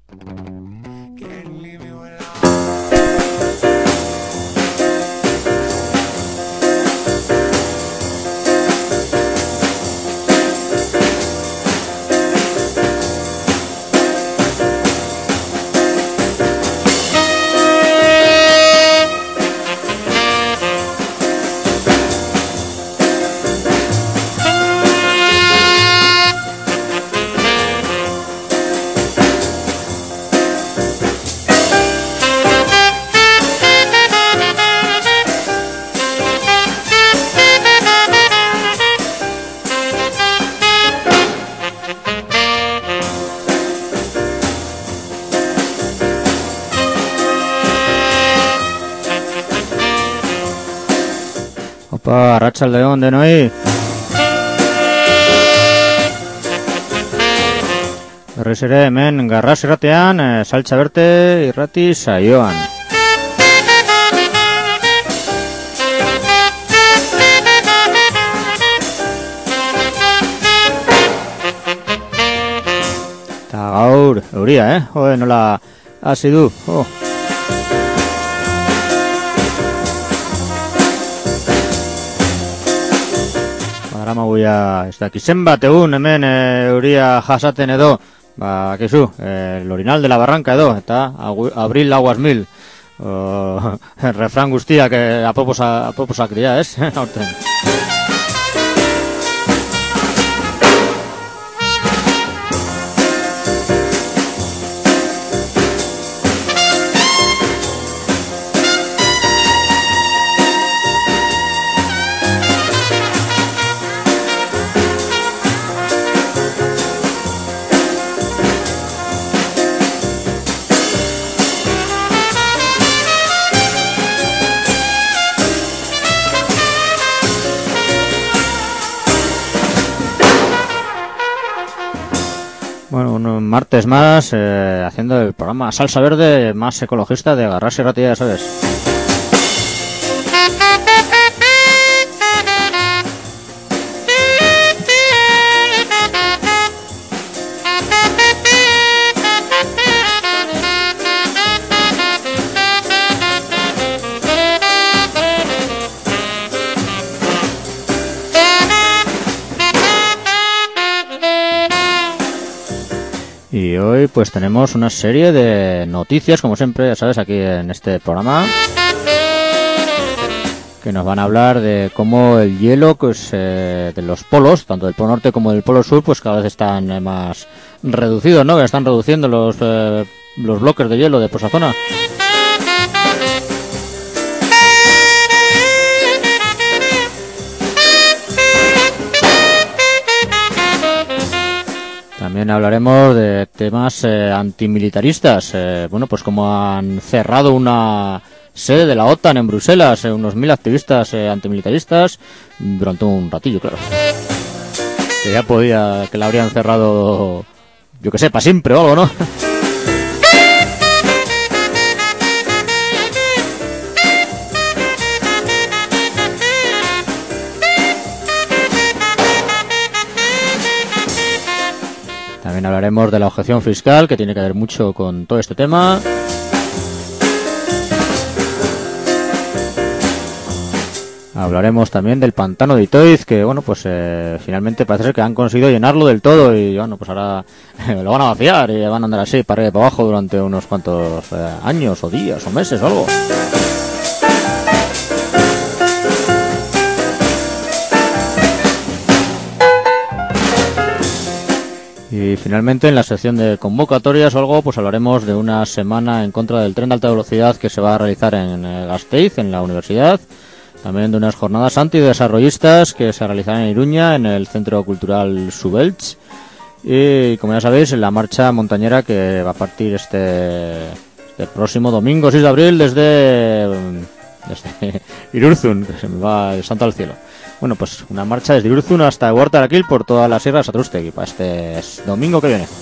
Arratsaldeon denoi. Berriz ere hemen Garras irratean, Saltza Berte irrati saioan. Ta gaur euria, nola hasi du. Maguia, ez dakiz zenbat egun hemen euria jasaten edo, kizu, Lorinal de la Barranca edo, eta abril aguas mil, refran guztiak aproposak dira, ez? Horten. Bueno, un martes más haciendo el programa Salsa Verde más ecologista de Garras irratia, ya sabes. Y hoy pues tenemos una serie de noticias, como siempre, ya sabes, aquí en este programa, que nos van a hablar de cómo el hielo pues, de los polos, tanto del Polo Norte como del Polo Sur, pues cada vez están más reducidos, ¿no? Que están reduciendo los bloques de hielo de por esa zona. También hablaremos de temas antimilitaristas. Bueno, pues como han cerrado una sede de la OTAN en Bruselas, unos 1000 activistas antimilitaristas durante un ratillo, claro. Que ya podía, que la habrían cerrado, yo que sé, para siempre o algo, ¿no? También hablaremos de la objeción fiscal, que tiene que ver mucho con todo este tema. Hablaremos también del pantano de Itoiz, que bueno, pues finalmente parece ser que han conseguido llenarlo del todo y bueno, pues ahora lo van a vaciar y van a andar así para arriba y para abajo durante unos cuantos años o días o meses o algo. Y finalmente en la sección de convocatorias o algo, pues hablaremos de una semana en contra del tren de alta velocidad que se va a realizar en Gasteiz, en la universidad. También de unas jornadas antidesarrollistas que se realizarán en Iruña, en el Centro Cultural Subelch. Y como ya sabéis, en la marcha montañera que va a partir este próximo domingo 6 de abril desde Irurzun, que se me va el santo al cielo. Bueno, pues una marcha desde Irurzun hasta Huartaraquil por toda la sierra de Satrústegui para este domingo que viene.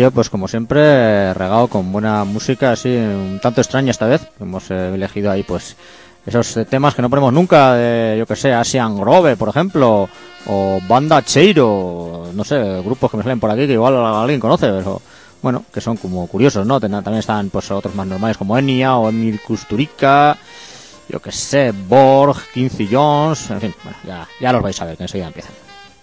ello, pues como siempre, regado con buena música, así un tanto extraña esta vez. Hemos elegido ahí, pues, esos temas que no ponemos nunca, de, yo que sé, Asian Grove, por ejemplo, o Banda Cheiro, no sé, grupos que me salen por aquí que igual alguien conoce, pero bueno, que son como curiosos, ¿no? También están, pues, otros más normales como Enya o Emil Kusturica, yo que sé, Borg, Quincy Jones, en fin, bueno, ya los vais a ver, que enseguida empiezan.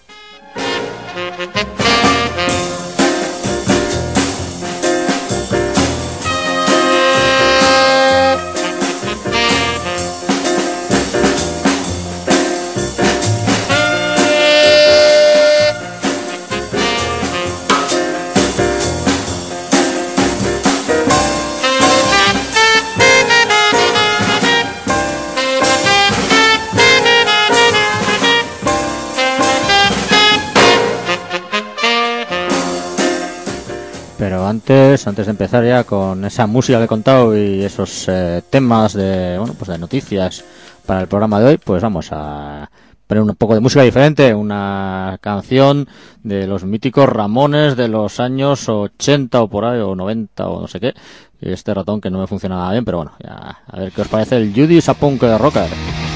Pero antes de empezar ya con esa música que he contado y esos temas de, bueno, pues de noticias para el programa de hoy, pues vamos a poner un poco de música diferente, una canción de los míticos Ramones de los años 80 o por ahí, o 90 o no sé qué, y este ratón que no me funcionaba bien, pero bueno, ya a ver qué os parece el Judy Sapunk de Rocker.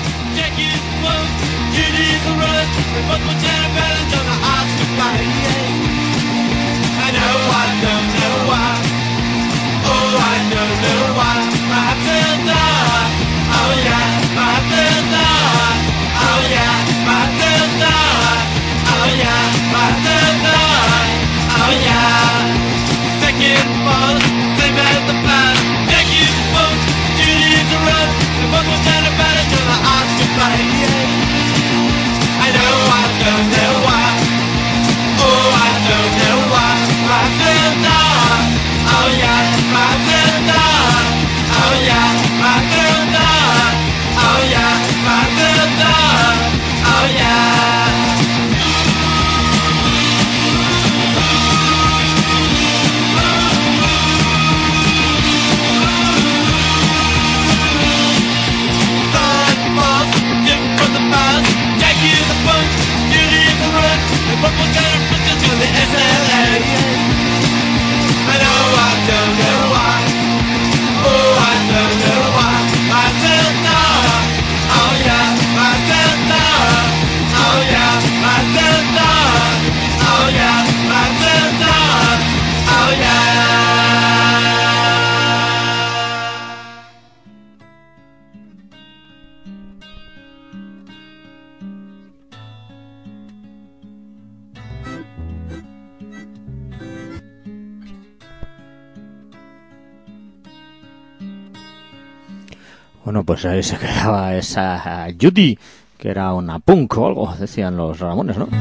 Bueno, pues ahí se quedaba esa Judy, que era una punk o algo, decían los Ramones, ¿no?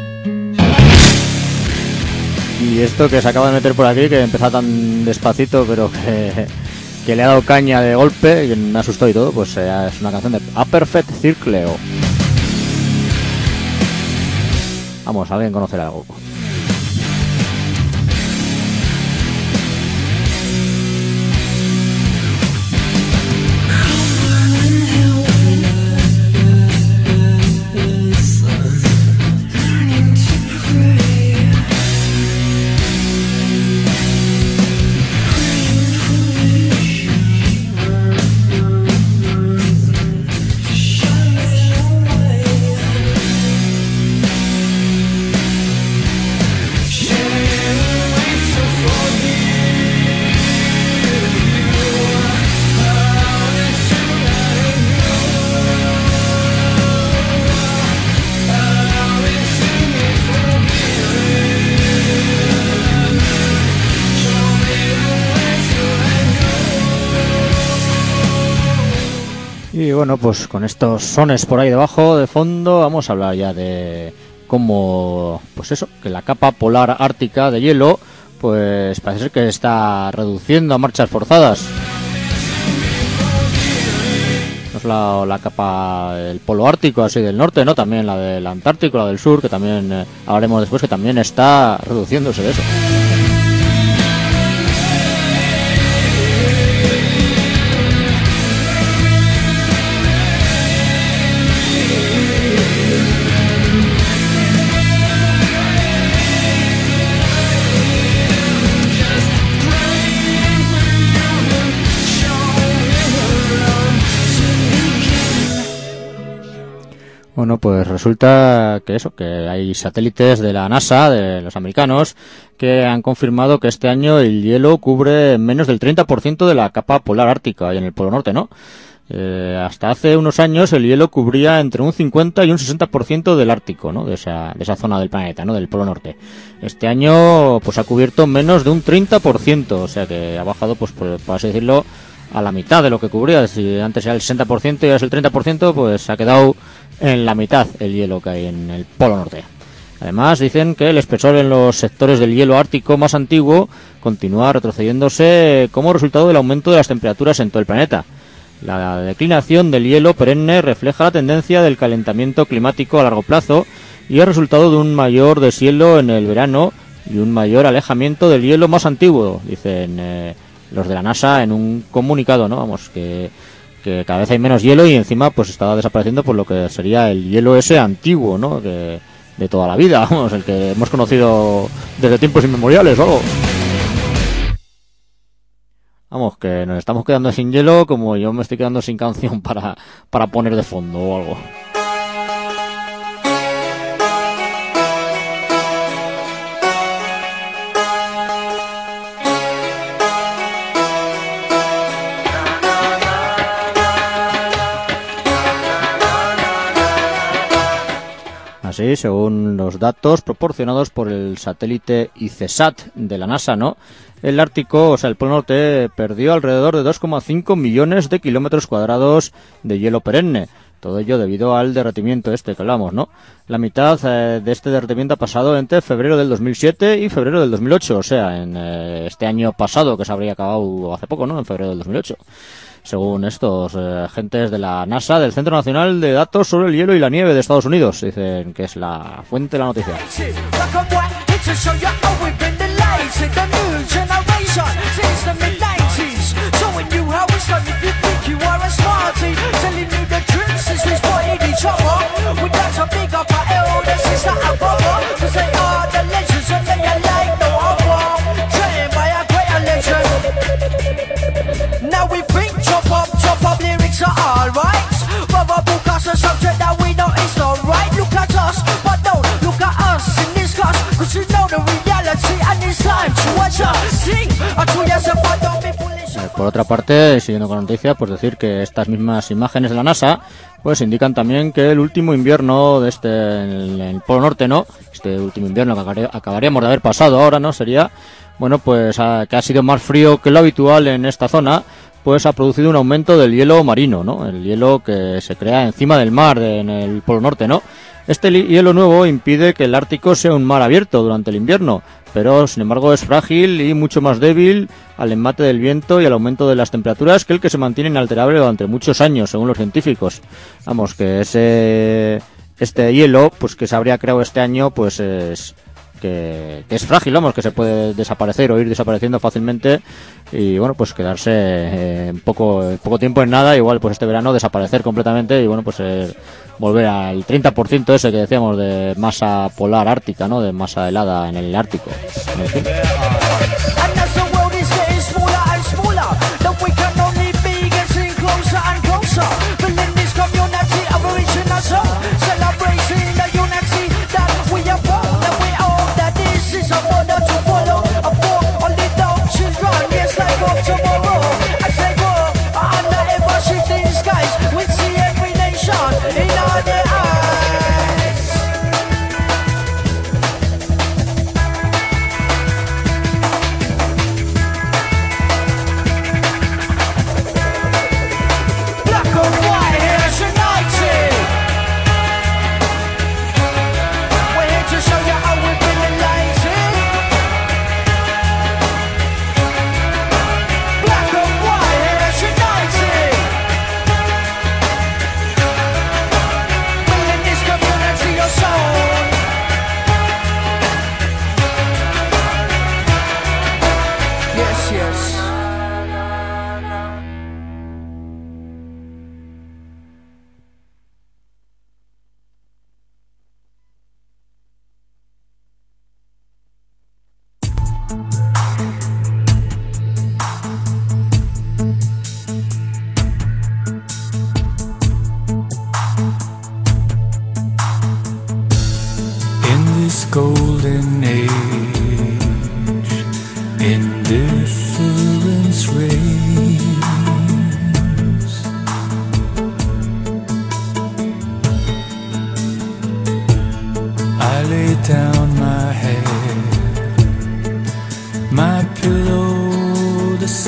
Y esto que se acaba de meter por aquí, que empezaba tan despacito, pero que le ha dado caña de golpe, y me asustó y todo, pues es una canción de A Perfect Circle. Vamos, alguien conocerá algo. Y bueno, pues con estos sones por ahí debajo, de fondo, vamos a hablar ya de cómo, pues eso, que la capa polar ártica de hielo, pues parece ser que está reduciendo a marchas forzadas. No es la capa del polo ártico, así del norte, ¿no? También la del Antártico, la del sur, que también hablaremos después, que también está reduciéndose de eso. Bueno, pues resulta que hay satélites de la NASA, de los americanos, que han confirmado que este año el hielo cubre menos del 30% de la capa polar ártica y en el Polo Norte, ¿no? Hasta hace unos años el hielo cubría entre un 50 y un 60% del Ártico, ¿no? De esa zona del planeta, ¿no? Del Polo Norte. Este año, pues ha cubierto menos de un 30%, o sea que ha bajado, pues por así decirlo, a la mitad de lo que cubría. Si antes era el 60% y ahora es el 30%, pues ha quedado en la mitad el hielo que hay en el Polo Norte. Además, dicen que el espesor en los sectores del hielo ártico más antiguo continúa retrocediéndose como resultado del aumento de las temperaturas en todo el planeta. La declinación del hielo perenne refleja la tendencia del calentamiento climático a largo plazo y es resultado de un mayor deshielo en el verano y un mayor alejamiento del hielo más antiguo, dicen los de la NASA en un comunicado, ¿no? Vamos, que cada vez hay menos hielo y encima pues está desapareciendo por lo que sería el hielo ese antiguo, ¿no? De toda la vida, vamos, el que hemos conocido desde tiempos inmemoriales, ¿no? Vamos, que nos estamos quedando sin hielo como yo me estoy quedando sin canción para poner de fondo o algo. Así, según los datos proporcionados por el satélite ICESat de la NASA, ¿no? El Ártico, o sea, el Polo Norte, perdió alrededor de 2,5 millones de kilómetros cuadrados de hielo perenne. Todo ello debido al derretimiento que hablamos, ¿no? La mitad de este derretimiento ha pasado entre febrero del 2007 y febrero del 2008, o sea, en este año pasado, que se habría acabado hace poco, ¿no? En febrero del 2008. Según estos agentes de la NASA, del Centro Nacional de Datos sobre el Hielo y la Nieve de Estados Unidos, dicen que es la fuente de la noticia. Por otra parte, siguiendo con la noticia, pues decir que estas mismas imágenes de la NASA pues indican también que el último invierno de en el Polo Norte, ¿no? Este último invierno que acabaríamos de haber pasado ahora, ¿no? Sería, bueno, pues que ha sido más frío que lo habitual en esta zona, pues ha producido un aumento del hielo marino, ¿no? El hielo que se crea encima del mar en el Polo Norte, ¿no? Este hielo nuevo impide que el Ártico sea un mar abierto durante el invierno, pero sin embargo es frágil y mucho más débil al embate del viento y al aumento de las temperaturas que el que se mantiene inalterable durante muchos años, según los científicos. Vamos, que este hielo, pues que se habría creado este año, pues que es frágil, vamos, que se puede desaparecer o ir desapareciendo fácilmente y bueno, pues quedarse poco tiempo en nada, igual pues este verano desaparecer completamente y bueno, pues volver al 30% ese que decíamos de masa polar ártica, ¿no? De masa helada en el Ártico. En fin.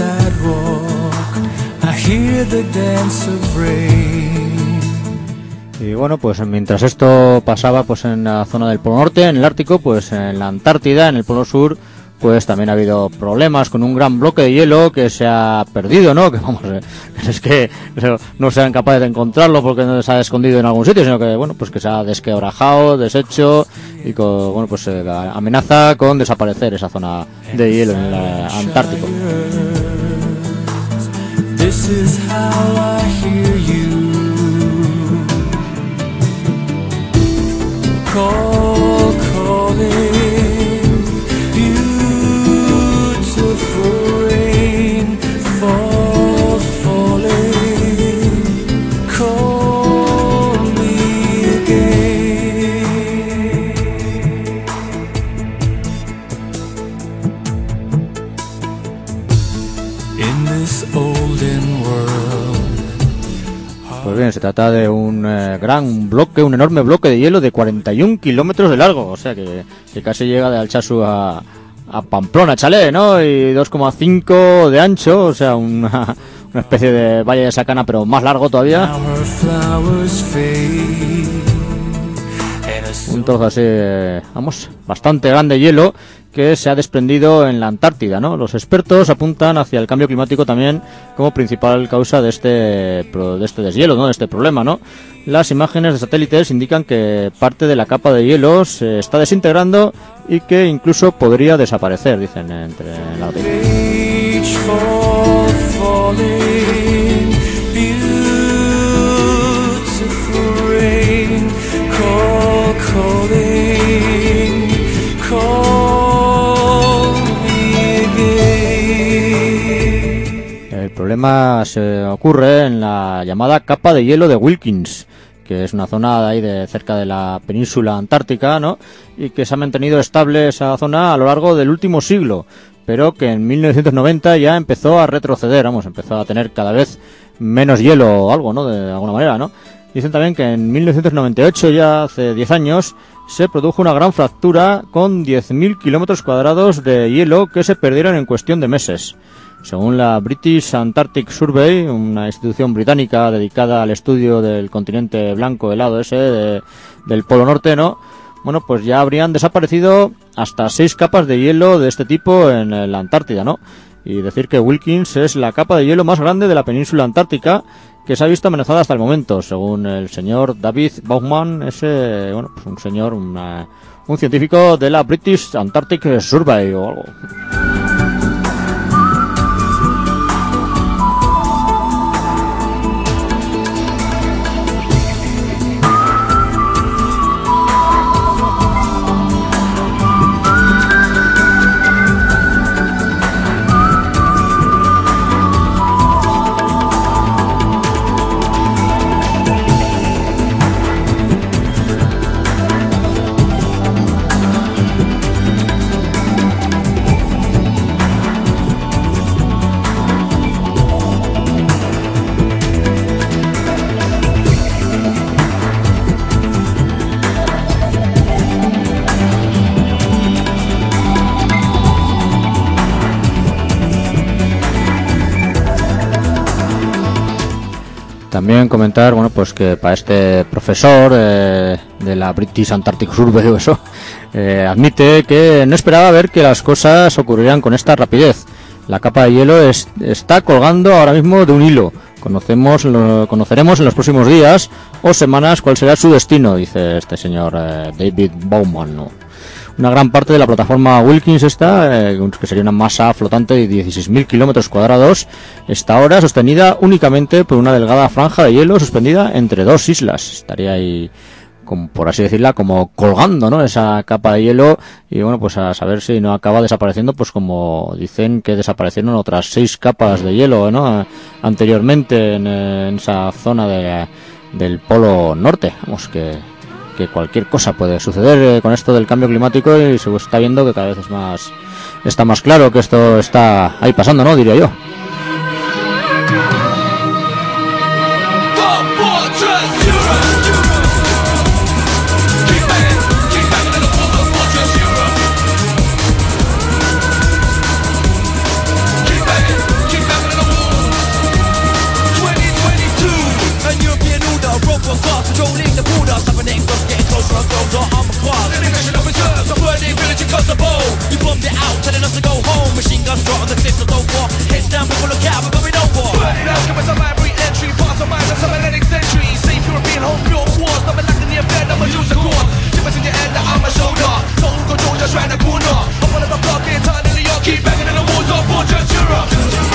Y bueno, pues mientras esto pasaba pues en la zona del Polo Norte, en el Ártico, pues en la Antártida, en el Polo Sur, pues también ha habido problemas con un gran bloque de hielo que se ha perdido, ¿no? Que vamos, es que no sean capaces de encontrarlo porque no se ha escondido en algún sitio, sino que bueno, pues que se ha desquebrajado, deshecho y bueno, pues amenaza con desaparecer esa zona de hielo en el Antártico. This is how I hear you calling. Pues bien, se trata de un gran bloque, un enorme bloque de hielo de 41 kilómetros de largo, o sea que casi llega de Alchazu a Pamplona, Chalé, ¿no? Y 2,5 de ancho, o sea, una especie de valle de Sacana, pero más largo todavía. Un trozo así, vamos, bastante grande hielo que se ha desprendido en la Antártida, ¿no? Los expertos apuntan hacia el cambio climático también como principal causa de este deshielo, ¿no? De este problema, ¿no? Las imágenes de satélites indican que parte de la capa de hielo se está desintegrando y que incluso podría desaparecer, dicen entre la noticia. El problema se ocurre en la llamada capa de hielo de Wilkins, que es una zona de ahí de cerca de la península antártica, ¿no? Y que se ha mantenido estable esa zona a lo largo del último siglo, pero que en 1990 ya empezó a retroceder, empezó a tener cada vez menos hielo o algo, ¿no? De alguna manera, ¿no? Dicen también que en 1998, ya hace 10 años, se produjo una gran fractura con 10.000 kilómetros cuadrados de hielo que se perdieron en cuestión de meses. Según la British Antarctic Survey, una institución británica dedicada al estudio del continente blanco helado ese del Polo Norte, ¿no? Bueno, pues ya habrían desaparecido hasta 6 capas de hielo de este tipo en la Antártida, ¿no? Y decir que Wilkins es la capa de hielo más grande de la península antártica que se ha visto amenazada hasta el momento, según el señor David Baumann, ese, bueno, pues un señor, un científico de la British Antarctic Survey o algo. También comentar, bueno, pues que para este profesor de la British Antarctic Survey o eso, admite que no esperaba ver que las cosas ocurrieran con esta rapidez. La capa de hielo está colgando ahora mismo de un hilo. Conoceremos en los próximos días o semanas cuál será su destino, dice este señor David Baumann, ¿no? Una gran parte de la plataforma Wilkins que sería una masa flotante de 16.000 kilómetros cuadrados, está ahora sostenida únicamente por una delgada franja de hielo suspendida entre dos islas. Estaría ahí, como, por así decirla, como colgando, ¿no? Esa capa de hielo, y bueno, pues a saber si no acaba desapareciendo, pues como dicen que desaparecieron otras 6 capas de hielo, ¿no? Anteriormente en esa zona del Polo Norte. Vamos, que cualquier cosa puede suceder con esto del cambio climático, y se está viendo que cada vez está más claro que esto está ahí pasando, ¿no? Diría yo. Yeah, we're going over. Burn it out, give us a library entry. Pass our minds, some Atlantic century. Safe European home built wars. Never lacking the affair, never use a core. Timbers in your head, I'm a shoulder. Total control just round the corner. I'm one of the block, entirely New York. Keep banging in the walls of Fortress Europe.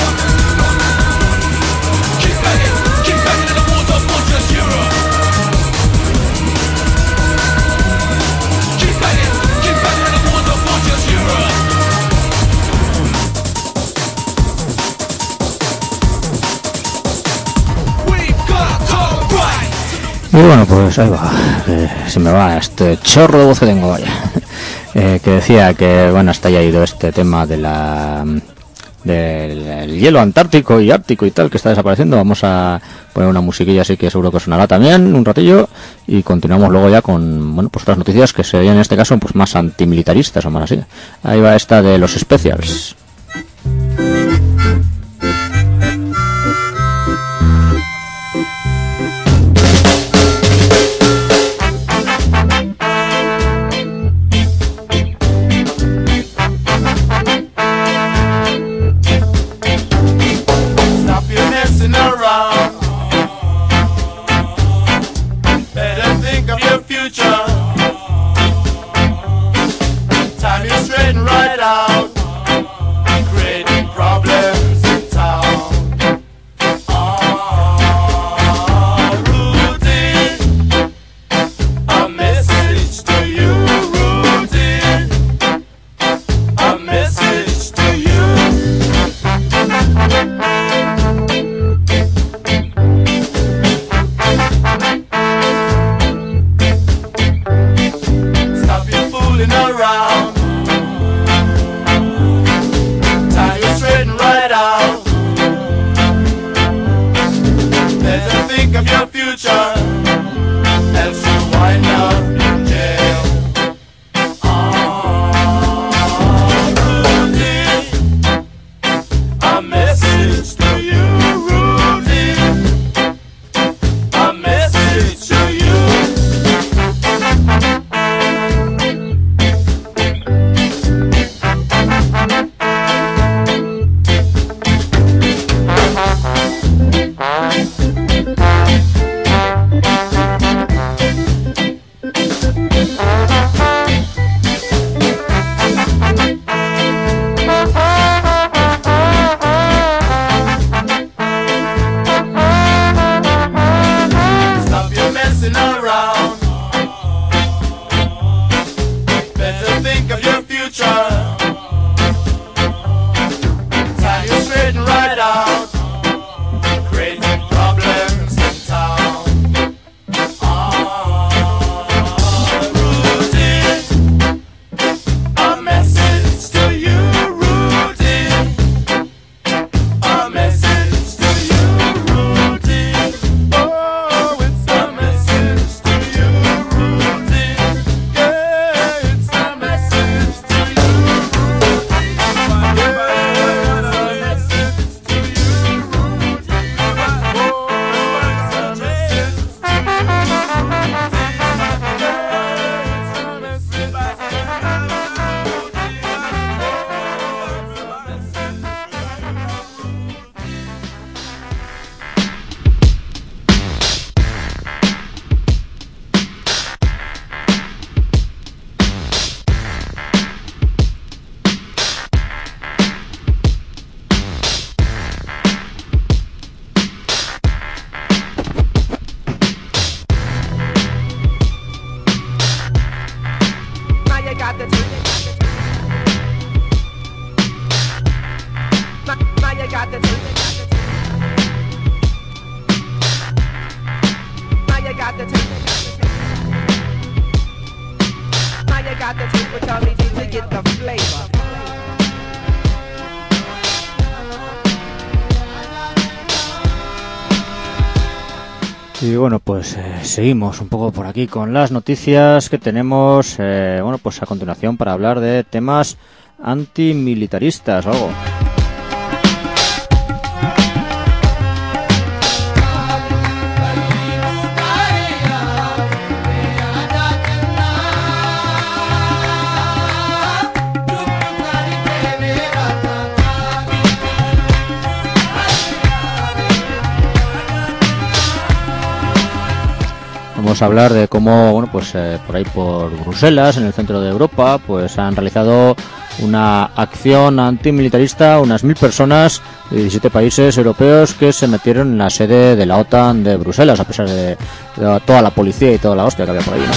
Keep banging in the walls of Fortress Europe. Keep banging in the walls of Fortress Europe. Y bueno, pues ahí va, se me va este chorro de voz que tengo, vaya. Que decía que, bueno, hasta ya ido este tema de del hielo antártico y ártico y tal, que está desapareciendo. Vamos a poner una musiquilla así que seguro que sonará también un ratillo, y continuamos luego ya con, bueno, pues otras noticias que serían en este caso pues más antimilitaristas o más así. Ahí va esta de los Specials. Y bueno, pues seguimos un poco por aquí con las noticias que tenemos, bueno, pues a continuación para hablar de temas antimilitaristas o algo. vamos a hablar de cómo, bueno, pues por ahí por Bruselas, en el centro de Europa, pues han realizado una acción antimilitarista, unas 1000 personas de 17 países europeos que se metieron en la sede de la OTAN de Bruselas, a pesar de toda la policía y toda la hostia que había por ahí,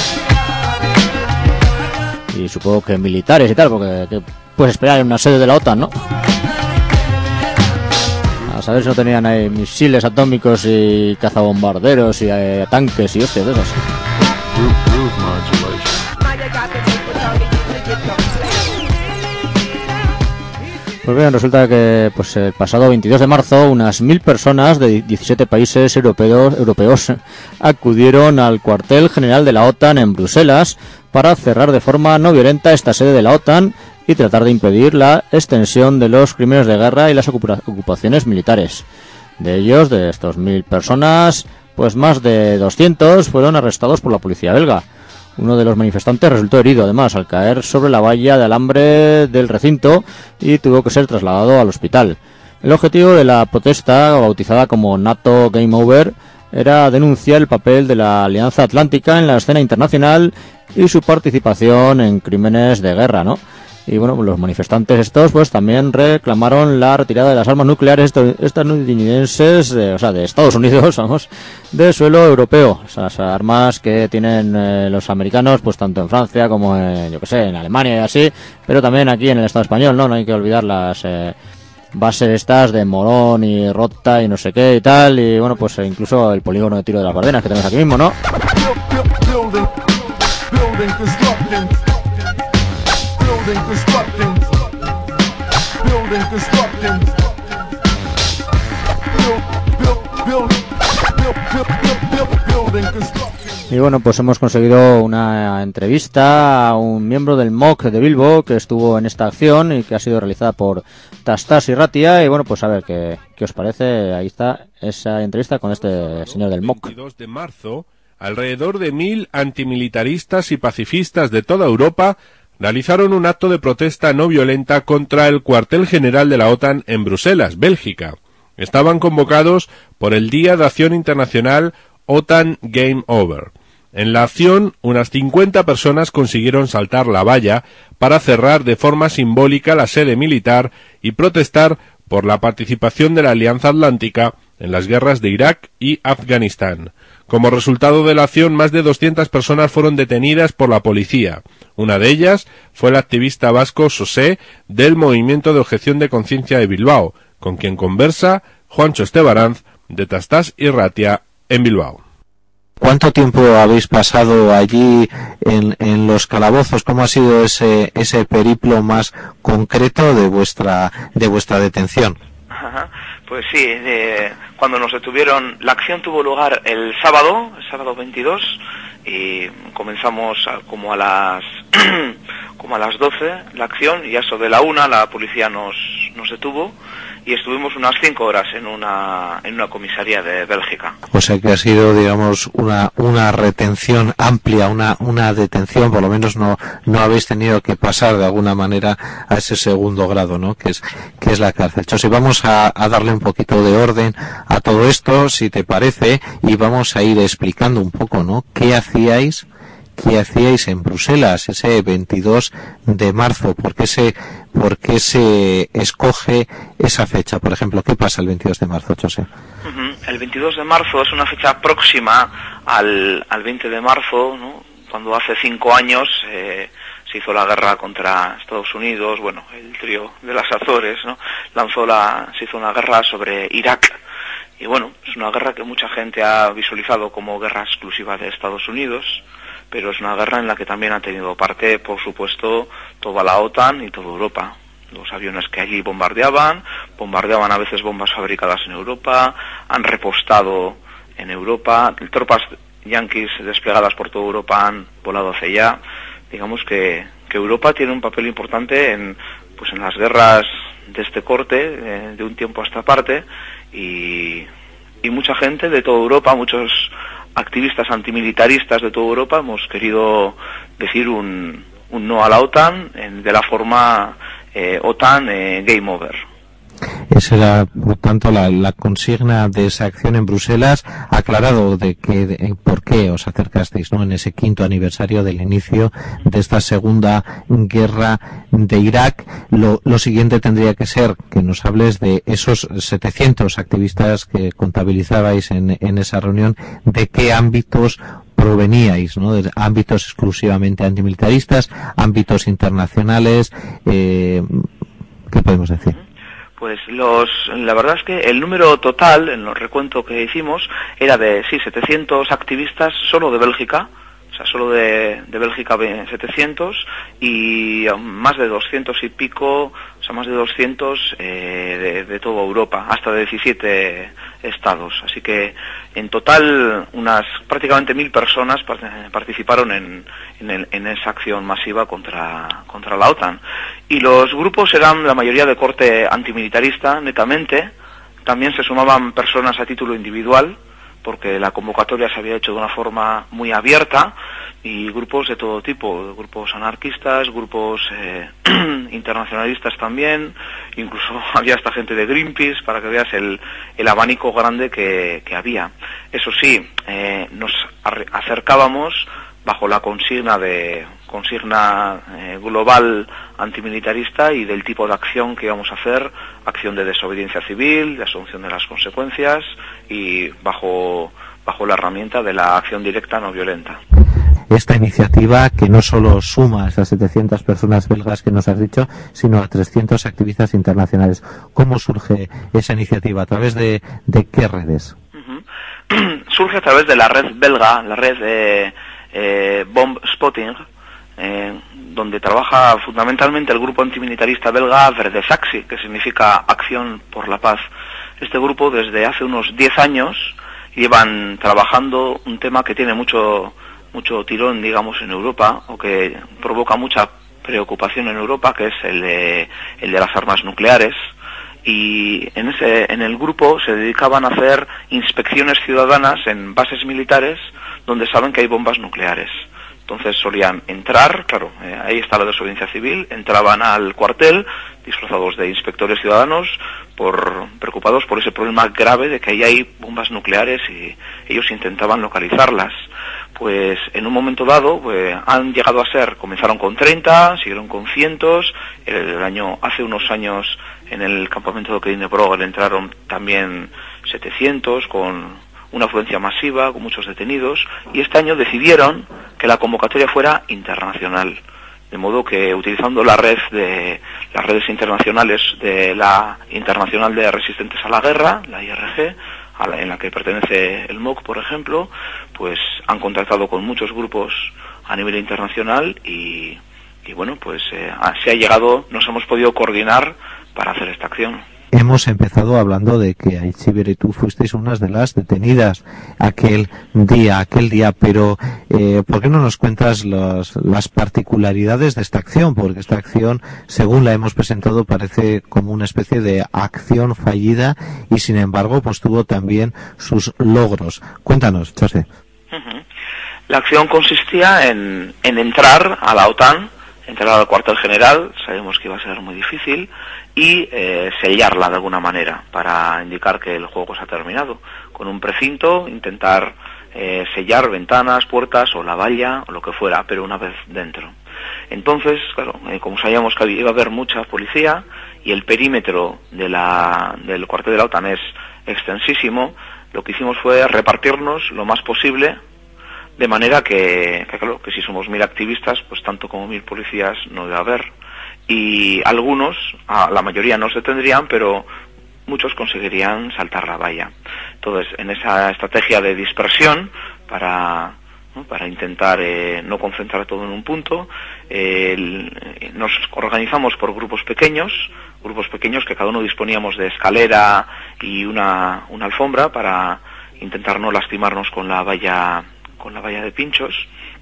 ¿no? Y supongo que militares y tal, porque ¿qué puedes esperar en una sede de la OTAN, no? A saber si no tenían ahí misiles atómicos y cazabombarderos y tanques y hostias de esas. Pues bien, resulta que pues el pasado 22 de marzo unas 1000 personas de 17 países europeos acudieron al cuartel general de la OTAN en Bruselas para cerrar de forma no violenta esta sede de la OTAN y tratar de impedir la extensión de los crímenes de guerra y las ocupaciones militares. De ellos, de estos 1000 personas, pues más de 200 fueron arrestados por la policía belga. Uno de los manifestantes resultó herido, además, al caer sobre la valla de alambre del recinto y tuvo que ser trasladado al hospital. El objetivo de la protesta, bautizada como NATO Game Over, era denunciar el papel de la Alianza Atlántica en la escena internacional y su participación en crímenes de guerra, ¿no? Y bueno, los manifestantes estos pues también reclamaron la retirada de las armas nucleares estadounidenses, de Estados Unidos, vamos, de suelo europeo. O sea, las armas que tienen los americanos, pues tanto en Francia como en, en Alemania y así, pero también aquí en el Estado español, ¿no? No hay que olvidar las bases estas de Morón y Rota y no sé qué y tal, y bueno, pues incluso el polígono de tiro de las Bardenas que tenemos aquí mismo, ¿no? Y bueno, pues hemos conseguido una entrevista a un miembro del MOC de Bilbo que estuvo en esta acción y que ha sido realizada por Tastas y Ratia. Y bueno, pues a ver qué os parece. Ahí está esa entrevista con este señor del MOC. El 22 de marzo, alrededor de 1000 antimilitaristas y pacifistas de toda Europa realizaron un acto de protesta no violenta contra el cuartel general de la OTAN en Bruselas, Bélgica. Estaban convocados por el Día de Acción Internacional OTAN Game Over. En la acción, unas 50 personas consiguieron saltar la valla para cerrar de forma simbólica la sede militar y protestar por la participación de la Alianza Atlántica en las guerras de Irak y Afganistán. Como resultado de la acción, más de 200 personas fueron detenidas por la policía. Una de ellas fue el activista vasco Sosé del Movimiento de Objeción de Conciencia de Bilbao, con quien conversa Juancho Estebaranz de Tastas y Ratia en Bilbao. ¿Cuánto tiempo habéis pasado allí en los calabozos? ¿Cómo ha sido ese periplo más concreto de vuestra detención? Pues sí, cuando nos detuvieron, la acción tuvo lugar el sábado 22, y comenzamos como a las 12 la acción, y a eso de la 1 la policía nos detuvo y estuvimos unas 5 horas en una comisaría de Bélgica. O sea que ha sido, digamos, una retención amplia, una detención, por lo menos no habéis tenido que pasar de alguna manera a ese segundo grado, ¿no? Que es la cárcel. Chosi, vamos a darle un poquito de orden a todo esto, si te parece, y vamos a ir explicando un poco, ¿no? ¿Qué hacíais en Bruselas ese 22 de marzo? ¿Por qué se escoge esa fecha? Por ejemplo, ¿qué pasa el 22 de marzo, José? El 22 de marzo es una fecha próxima al 20 de marzo, ¿no? Cuando hace 5 años se hizo la guerra contra Estados Unidos, bueno, el trío de las Azores, ¿no? Se hizo una guerra sobre Irak. Y bueno, es una guerra que mucha gente ha visualizado como guerra exclusiva de Estados Unidos, pero es una guerra en la que también ha tenido parte, por supuesto, toda la OTAN y toda Europa. Los aviones que allí bombardeaban a veces bombas fabricadas en Europa, han repostado en Europa, tropas yanquis desplegadas por toda Europa han volado hacia allá. Digamos que Europa tiene un papel importante en las guerras de este corte, de un tiempo a esta parte, y mucha gente de toda Europa, muchos activistas antimilitaristas de toda Europa hemos querido decir un no a la OTAN de la forma OTAN Game Over. Esa era, por tanto, la consigna de esa acción en Bruselas. Aclarado de que por qué os acercasteis, ¿no?, en ese 5º aniversario del inicio de esta segunda guerra de Irak. Lo siguiente tendría que ser que nos hables de esos 700 activistas que contabilizabais en esa reunión, de qué ámbitos proveníais, ¿no?, de ámbitos exclusivamente antimilitaristas, ámbitos internacionales. ¿Qué podemos decir? Pues la verdad es que el número total, en el recuento que hicimos, era de 700 activistas solo de Bélgica, o sea, solo de Bélgica 700, y más de 200 y pico, o sea, más de 200 de toda Europa, hasta de 17 estados. Así que en total unas prácticamente 1000 personas participaron en esa acción masiva contra la OTAN. Y los grupos eran la mayoría de corte antimilitarista, netamente. También se sumaban personas a título individual, porque la convocatoria se había hecho de una forma muy abierta, y grupos de todo tipo, grupos anarquistas, grupos internacionalistas también, incluso había hasta gente de Greenpeace, para que veas el abanico grande que había. Eso sí, nos acercábamos bajo la consigna global antimilitarista y del tipo de acción que íbamos a hacer, acción de desobediencia civil, de asunción de las consecuencias, y bajo la herramienta de la acción directa no violenta. Esta iniciativa, que no solo suma a esas 700 personas belgas que nos has dicho, sino a 300 activistas internacionales. ¿Cómo surge esa iniciativa? ¿A través de qué redes? Surge a través de la red belga, la red de Bomb Spotting, donde trabaja fundamentalmente el grupo antimilitarista belga Verdesaxi, que significa Acción por la Paz. Este grupo, desde hace unos 10 años, llevan trabajando un tema que tiene mucho tirón, digamos, en Europa, o que provoca mucha preocupación en Europa, que es el de las armas nucleares. Y en el grupo se dedicaban a hacer inspecciones ciudadanas en bases militares donde saben que hay bombas nucleares. Entonces solían entrar, claro, ahí está la desobediencia civil, entraban al cuartel disfrazados de inspectores ciudadanos, preocupados por ese problema grave de que ahí hay bombas nucleares, y ellos intentaban localizarlas. Pues en un momento dado han llegado a ser, comenzaron con 30, siguieron con cientos, hace unos años en el campamento de Keinebrogel entraron también 700, con una afluencia masiva, con muchos detenidos, y este año decidieron que la convocatoria fuera internacional, de modo que, utilizando las redes internacionales de la Internacional de Resistentes a la Guerra, la IRG, en la que pertenece el MOC, por ejemplo, pues han contactado con muchos grupos a nivel internacional y bueno, pues nos hemos podido coordinar para hacer esta acción. Hemos empezado hablando de que Aitziber y tú fuisteis unas de las detenidas aquel día, pero ¿por qué no nos cuentas las particularidades de esta acción? Porque esta acción, según la hemos presentado, parece como una especie de acción fallida, y sin embargo pues tuvo también sus logros. Cuéntanos, José. La acción consistía en entrar a la OTAN, entrar al cuartel general, sabemos que iba a ser muy difícil, y sellarla de alguna manera para indicar que el juego se ha terminado. Con un precinto, intentar sellar ventanas, puertas o la valla o lo que fuera, pero una vez dentro. Entonces, claro, como sabíamos que iba a haber mucha policía y el perímetro del cuartel de la OTAN es extensísimo, lo que hicimos fue repartirnos lo más posible, de manera que claro, que si somos 1000 activistas, pues tanto como 1000 policías no debe haber. Y algunos, la mayoría no se tendrían, pero muchos conseguirían saltar la valla. Entonces, en esa estrategia de dispersión, para intentar no concentrar todo en un punto, nos organizamos por grupos pequeños que cada uno disponíamos de escalera y una alfombra para intentar no lastimarnos con la valla de pinchos.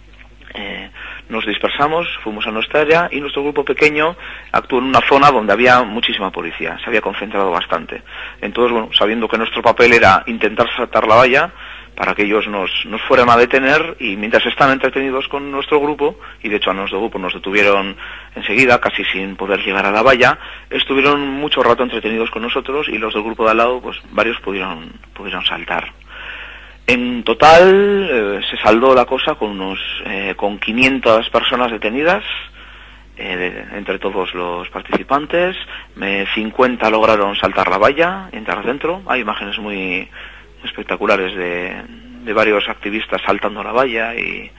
Nos dispersamos, fuimos a nuestra área, y nuestro grupo pequeño actuó en una zona donde había muchísima policía, se había concentrado bastante. Entonces, bueno, sabiendo que nuestro papel era intentar saltar la valla, para que ellos nos fueran a detener, y mientras están entretenidos con nuestro grupo, y de hecho a nuestro grupo nos detuvieron enseguida, casi sin poder llegar a la valla, estuvieron mucho rato entretenidos con nosotros, y los del grupo de al lado, pues varios pudieron saltar. En total se saldó la cosa con 500 personas detenidas, entre todos los participantes. 50 lograron saltar la valla y entrar dentro. Hay imágenes muy espectaculares de varios activistas saltando la valla,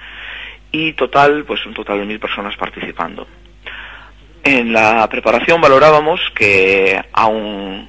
y total, pues un total de 1000 personas participando. En la preparación valorábamos que aún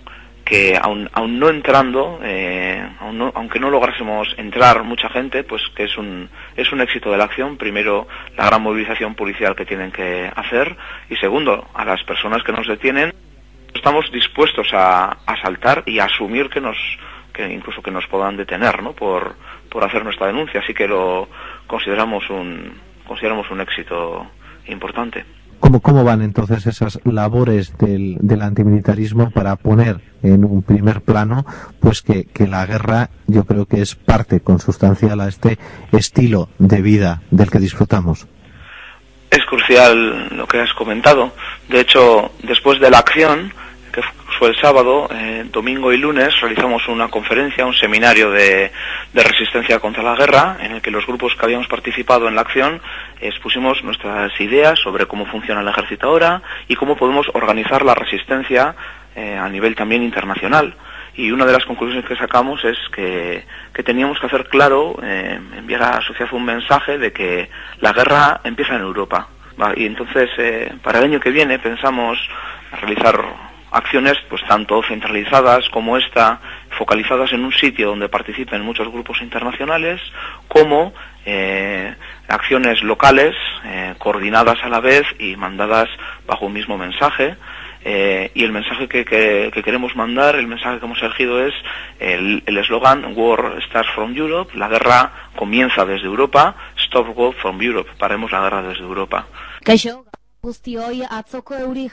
no entrando, aunque no lográsemos entrar mucha gente, pues que es un éxito de la acción. Primero, la gran movilización policial que tienen que hacer, y segundo, a las personas que nos detienen, estamos dispuestos a saltar y a asumir que incluso que nos puedan detener, ¿no?, por hacer nuestra denuncia. Así que lo consideramos un éxito importante. ¿Cómo van entonces esas labores del antimilitarismo para poner en un primer plano pues que la guerra, yo creo que es parte consustancial a este estilo de vida del que disfrutamos? Es crucial lo que has comentado. De hecho, después de la acción, que fue el sábado, domingo y lunes, realizamos una conferencia, un seminario de resistencia contra la guerra, en el que los grupos que habíamos participado en la acción expusimos nuestras ideas sobre cómo funciona el ejército ahora y cómo podemos organizar la resistencia a nivel también internacional. Y una de las conclusiones que sacamos es que teníamos que hacer claro, enviar a la sociedad un mensaje de que la guerra empieza en Europa. Y entonces, para el año que viene pensamos realizar acciones pues tanto centralizadas como esta, focalizadas en un sitio donde participen muchos grupos internacionales, como acciones locales, coordinadas a la vez y mandadas bajo un mismo mensaje. Y el mensaje que queremos mandar, el mensaje que hemos elegido es el eslogan War starts from Europe, la guerra comienza desde Europa, Stop War from Europe, paremos la guerra desde Europa. Kaixo, guztioi atzoko euri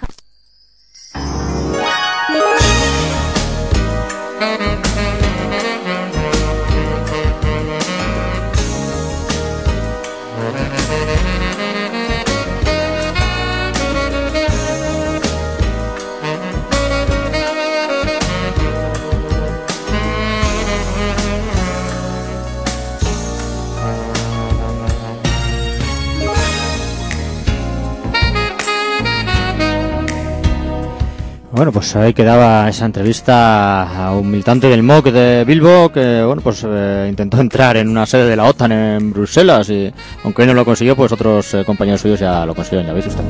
Bueno, pues ahí quedaba esa entrevista a un militante del MOC de Bilbo que, bueno, pues intentó entrar en una sede de la OTAN en Bruselas, y aunque él no lo consiguió, pues otros compañeros suyos ya lo consiguieron, ya veis usted.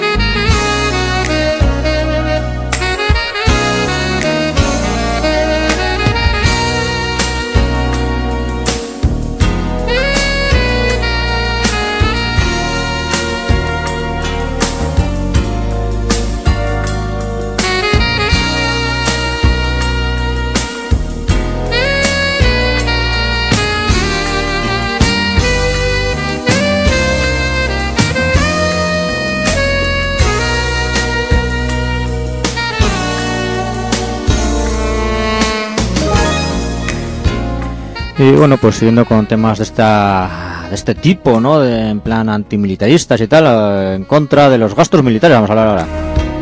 Y bueno, pues siguiendo con temas de este tipo, ¿no?, en plan antimilitaristas y tal, en contra de los gastos militares, vamos a hablar ahora.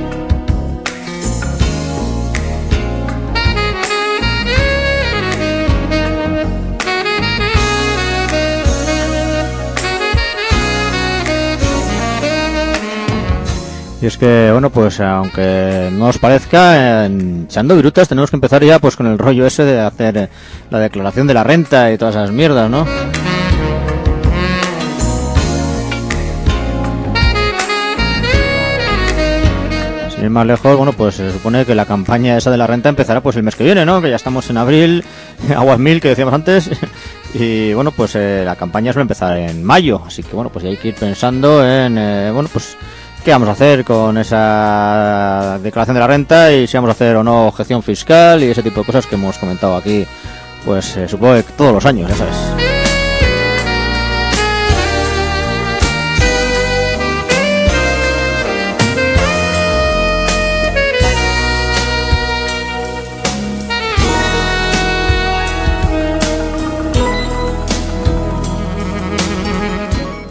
Y es que, bueno, pues aunque no os parezca, en Chando Virutas tenemos que empezar ya pues con el rollo ese de hacer la declaración de la renta y todas esas mierdas, ¿no? Sin ir más lejos, bueno, pues se supone que la campaña esa de la renta empezará pues el mes que viene, ¿no? Que ya estamos en abril, aguas mil que decíamos antes. Y bueno, pues la campaña suele empezar en mayo, así que bueno, pues ya hay que ir pensando en, bueno, pues qué vamos a hacer con esa declaración de la renta y si vamos a hacer o no objeción fiscal y ese tipo de cosas que hemos comentado aquí, pues supongo que todos los años, ya sabes.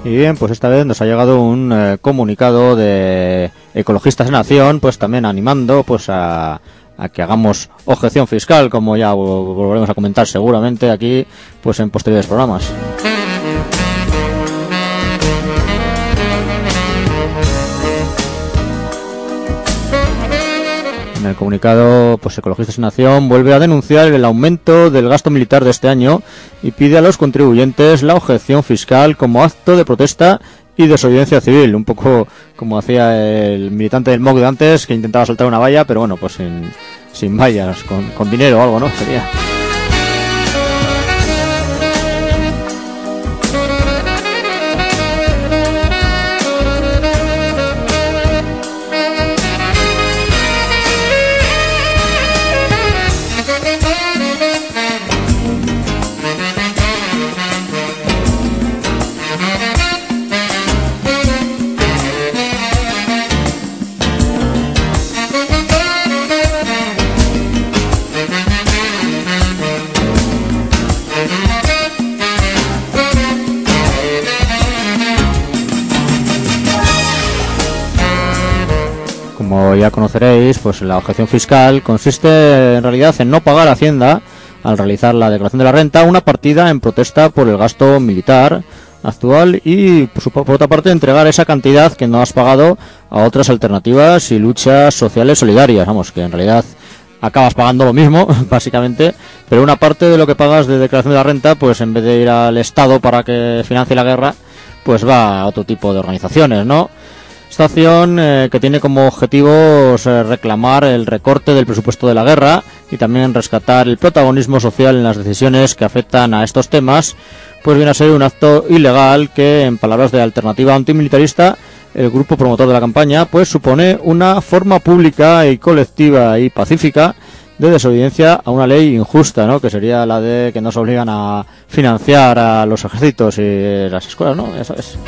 Y bien, pues esta vez nos ha llegado un comunicado de Ecologistas en Acción, pues también animando pues a que hagamos objeción fiscal, como ya volveremos a comentar seguramente aquí pues en posteriores programas. En el comunicado, pues Ecologistas en Acción vuelve a denunciar el aumento del gasto militar de este año y pide a los contribuyentes la objeción fiscal como acto de protesta y desobediencia civil, un poco como hacía el militante del MOC de antes, que intentaba saltar una valla, pero bueno, pues sin vallas, con dinero o algo, ¿no? Sería. Como ya conoceréis, pues la objeción fiscal consiste en realidad en no pagar a Hacienda al realizar la declaración de la renta una partida en protesta por el gasto militar actual y por otra parte entregar esa cantidad que no has pagado a otras alternativas y luchas sociales solidarias, vamos, que en realidad acabas pagando lo mismo básicamente, pero una parte de lo que pagas de declaración de la renta, pues en vez de ir al Estado para que financie la guerra, pues va a otro tipo de organizaciones, ¿no? Esta acción que tiene como objetivos reclamar el recorte del presupuesto de la guerra y también rescatar el protagonismo social en las decisiones que afectan a estos temas, pues viene a ser un acto ilegal que, en palabras de Alternativa Antimilitarista, el grupo promotor de la campaña, pues supone una forma pública y colectiva y pacífica de desobediencia a una ley injusta, ¿no? Que sería la de que nos obligan a financiar a los ejércitos y las escuelas, ¿no? Eso es.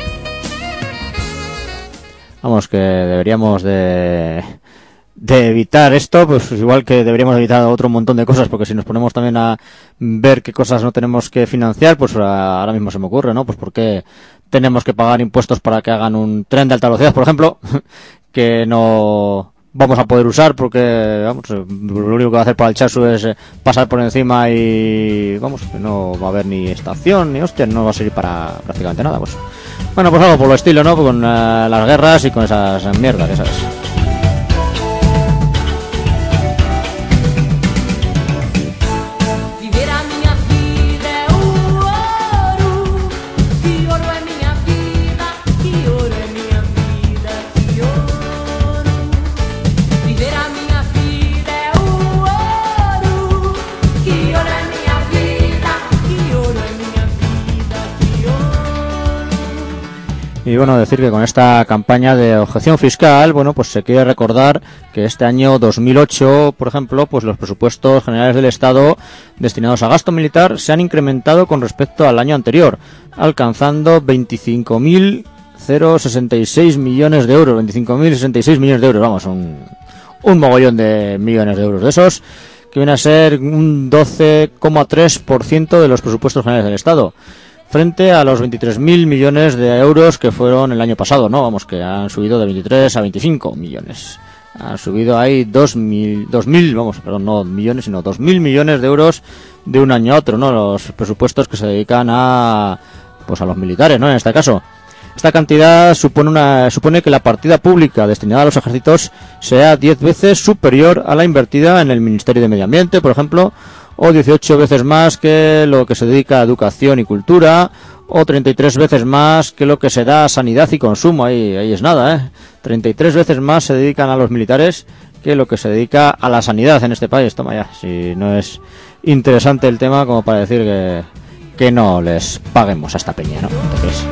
Vamos, que deberíamos de evitar esto, pues igual que deberíamos evitar otro montón de cosas, porque si nos ponemos también a ver qué cosas no tenemos que financiar, pues ahora mismo se me ocurre, ¿no? Pues por qué tenemos que pagar impuestos para que hagan un tren de alta velocidad, por ejemplo, que no vamos a poder usar porque, vamos, lo único que va a hacer para el chasu es pasar por encima y, vamos, que no va a haber ni estación, ni hostia, no va a servir para prácticamente nada, pues. Bueno, pues algo por lo estilo, ¿no? Con las guerras y con esas mierdas, ya sabes. Y bueno, decir que con esta campaña de objeción fiscal, bueno, pues se quiere recordar que este año 2008, por ejemplo, pues los presupuestos generales del Estado destinados a gasto militar se han incrementado con respecto al año anterior, alcanzando 25.066 millones de euros, 25.066 millones de euros, vamos, un mogollón de millones de euros de esos, que viene a ser un 12,3% de los presupuestos generales del Estado, frente a los 23.000 millones de euros que fueron el año pasado, ¿no? Vamos, que han subido de 23 a 25 millones. Han subido ahí 2.000, vamos, perdón, no millones, sino 2.000 millones de euros de un año a otro, ¿no? Los presupuestos que se dedican a los militares, ¿no? En este caso. Esta cantidad supone que la partida pública destinada a los ejércitos sea 10 veces superior a la invertida en el Ministerio de Medio Ambiente, por ejemplo, o 18 veces más que lo que se dedica a educación y cultura, o 33 veces más que lo que se da a sanidad y consumo. Ahí es nada, ¿eh? 33 veces más se dedican a los militares que lo que se dedica a la sanidad en este país. Toma ya, si no es interesante el tema como para decir que no les paguemos a esta peña, ¿no? ¿Te crees?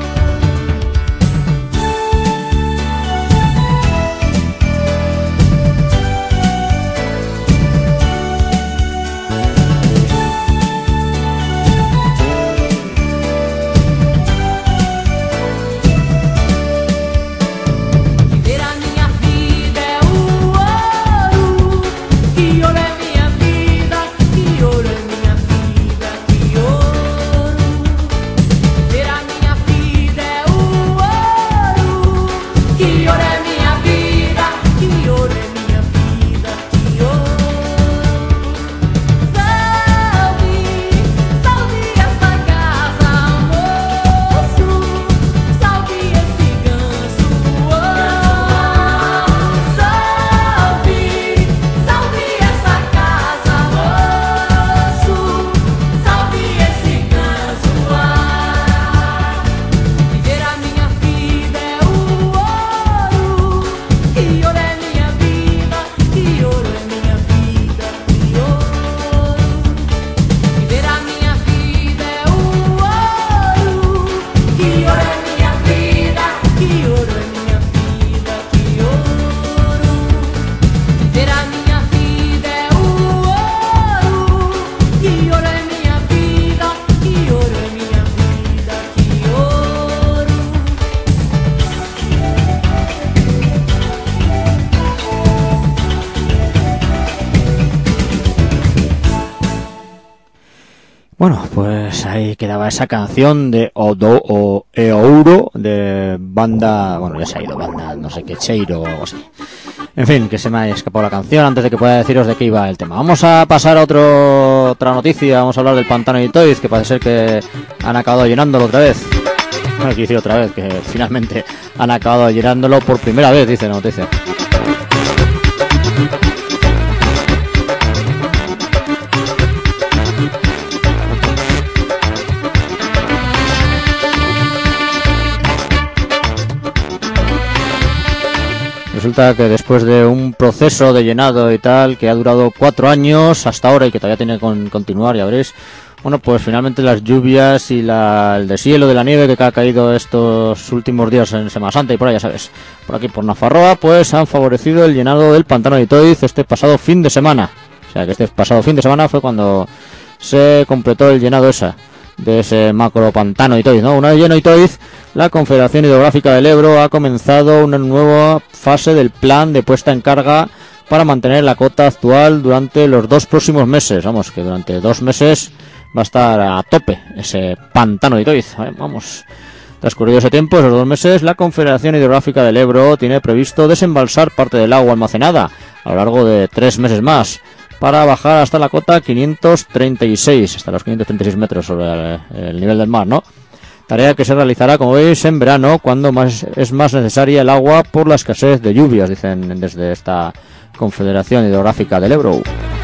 Bueno, pues ahí quedaba esa canción de Eouro, de banda, bueno, ya se ha ido banda, no sé qué, Cheiro o algo así. En fin, que se me ha escapado la canción antes de que pueda deciros de qué iba el tema. Vamos a pasar a otra noticia, vamos a hablar del pantano de Itoiz, que parece ser que han acabado llenándolo otra vez. Bueno, quiero decir otra vez, que finalmente han acabado llenándolo por primera vez, dice la noticia. Resulta que después de un proceso de llenado y tal, que ha durado 4 años hasta ahora y que todavía tiene que continuar, ya veréis, bueno, pues finalmente las lluvias y el deshielo de la nieve que ha caído estos últimos días en Semana Santa y por ahí, ya sabes, por aquí por Nafarroa, pues han favorecido el llenado del pantano de Itoiz este pasado fin de semana. O sea que este pasado fin de semana fue cuando se completó el llenado de ese macro pantano Itoiz, ¿no? Una vez lleno Itoiz, la Confederación Hidrográfica del Ebro ha comenzado una nueva fase del plan de puesta en carga para mantener la cota actual durante los 2 próximos meses. Vamos, que durante 2 meses va a estar a tope ese pantano de Itoiz. Vamos, transcurrido ese tiempo, esos 2 meses, la Confederación Hidrográfica del Ebro tiene previsto desembalsar parte del agua almacenada a lo largo de 3 meses más, para bajar hasta la cota 536, hasta los 536 metros sobre el nivel del mar, ¿no? Tarea que se realizará, como veis, en verano, cuando es más necesaria el agua por la escasez de lluvias, dicen desde esta Confederación Hidrográfica del Ebro.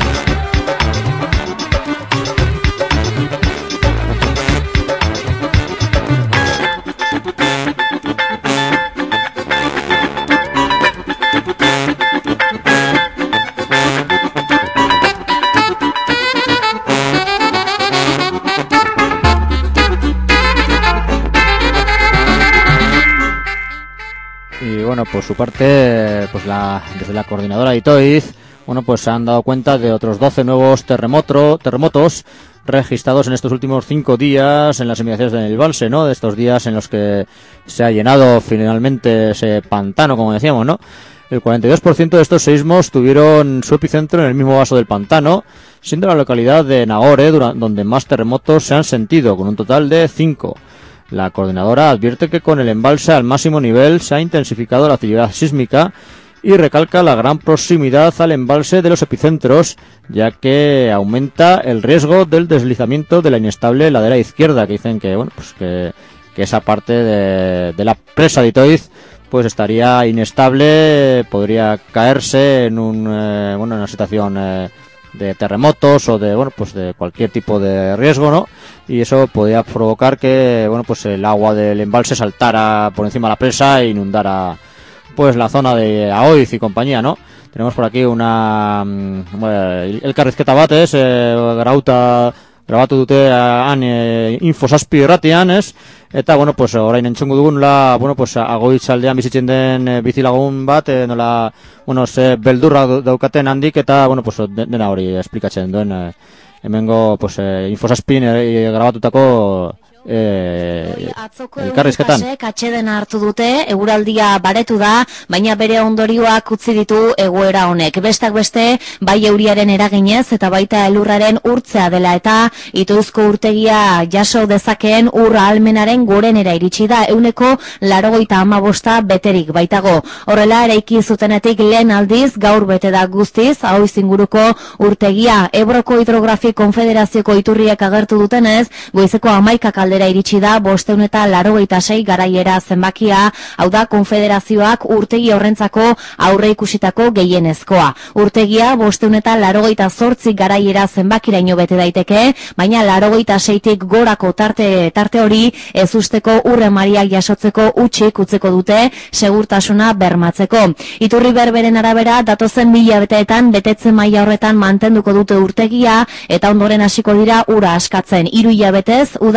Y bueno, por su parte, pues desde la coordinadora de Itoiz, bueno, pues se han dado cuenta de otros 12 nuevos terremotos registrados en estos últimos 5 días en las inmediaciones del embalse, ¿no? De estos días en los que se ha llenado finalmente ese pantano, como decíamos, ¿no? El 42% de estos seísmos tuvieron su epicentro en el mismo vaso del pantano, siendo la localidad de Nagore donde más terremotos se han sentido, con un total de 5. La coordinadora advierte que con el embalse al máximo nivel se ha intensificado la actividad sísmica y recalca la gran proximidad al embalse de los epicentros, ya que aumenta el riesgo del deslizamiento de la inestable ladera izquierda, que dicen que bueno, pues que esa parte de la presa de Itoiz pues estaría inestable, podría caerse en en una situación de terremotos o de cualquier tipo de riesgo, ¿no? Y eso podría provocar que el agua del embalse saltara por encima de la presa e inundara pues la zona de Aoiz y compañía, ¿no? Tenemos por aquí el Carrizketa bates, grabatu dute infosazpi irratian, ez? Eta, orain entzungo dugunla, Agoitzaldean bizitzen den bizilagun bat, nola, ze beldurra daukaten handik, eta, dena hori esplikatzen duen, hemengo, infosazpin grabatutako elkarrizketan. Atxeden hartu dute, eguraldia baretu da, baina bere ondorioak utzi ditu egoera honek. Bestak beste, bai euriaren eraginez eta baita elurraren urtzea dela eta Itoizko urtegia jaso dezakeen urra almenaren gorenera iritsi da, 185 beterik baitago. Horrela, eraiki zutenetik lehen aldiz, gaur bete da guztiz, Aoiz inguruko urtegia. Ebroko Hidrografi Konfederazioko iturriek agertu dutenez, goizeko 11 kaldera iritsi da 586 garaiera zenbakia, hau da konfederazioak urtegi horrentzako aurre ikusitako gehienezkoa. Urtegia 588 garaiera zenbakiraino bete daiteke, baina 86tik gorako tarte hori ez usteko urremariak jasotzeko utxik utzeko dute segurtasuna bermatzeko. Iturri berberen arabera, datozen 1000 beteetan betetze maila horretan mantenduko dute urtegia eta ondoren hasiko dira ura askatzen. 3 hilabetez udan gerta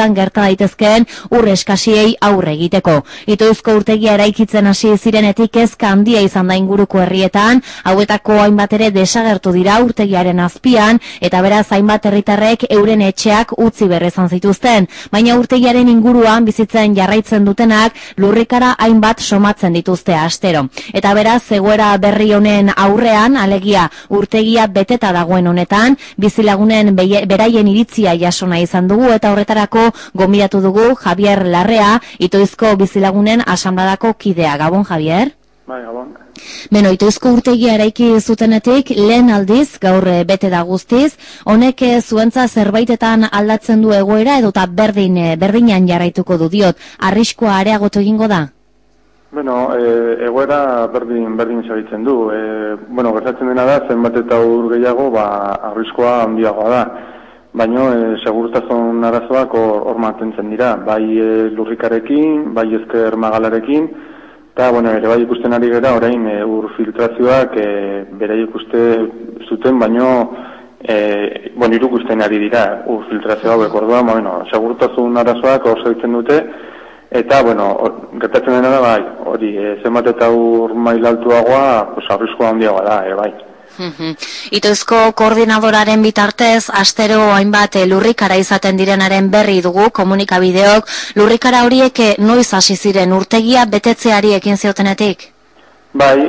daitezkeen ur eskasiei aurre egiteko. Itoizko urtegia eraikitzen hasi zirenetik kezka handia izan da inguruko herrietan, hauetako hainbat ere desagertu dira urtegiaren azpian, eta beraz hainbat herritarrek euren etxeak utzi berrezan zituzten, baina urtegiaren inguruan bizitzen jarraitzen dutenak lurrikara hainbat somatzen dituzte astero. Eta beraz, egoera berri honen aurrean, alegia urtegia beteta dagoen honetan, bizilagunen beraien iritzia jasona izan dugu eta horretarako gonbidatu dugu Javier Larrea, Itoizko bizilagunen asanbladako kidea. Gabon, Javier? Bai, gabon. Beno, Itoizko urtegia eraiki zutenetik lehen aldiz, gaur bete da guztiz, honek zuentza zerbaitetan aldatzen du egoera edota berdinan jarraituko du diot, arriskua areagotu egingo da? Bueno, egoera berdin segitzen du. Gertatzen dena da, zenbat eta ur gehiago, arriskoa handiagoa da. Baina, segurtasun arazoak hor mantentzen dira, bai lurrikarekin, bai ezker magalarekin, eta, ere bai ikusten ari gara, orain ur filtrazioak bere ikuste zuten, baino, irukusten ari dira ur filtrazioa hauek orduan, segurtasun arazoak hor segitzen dute, eta, gertatzen dena da, hori, zenbat eta ur maila altuagoa, arriskoa handiagoa da, bai. Itoizko koordinadoraren bitartez, astero hainbat lurrikara izaten direnaren berri dugu komunikabideok. Lurrikara horiek noiz hasi ziren urtegia betetzeari ekin ziotenetik? Bai,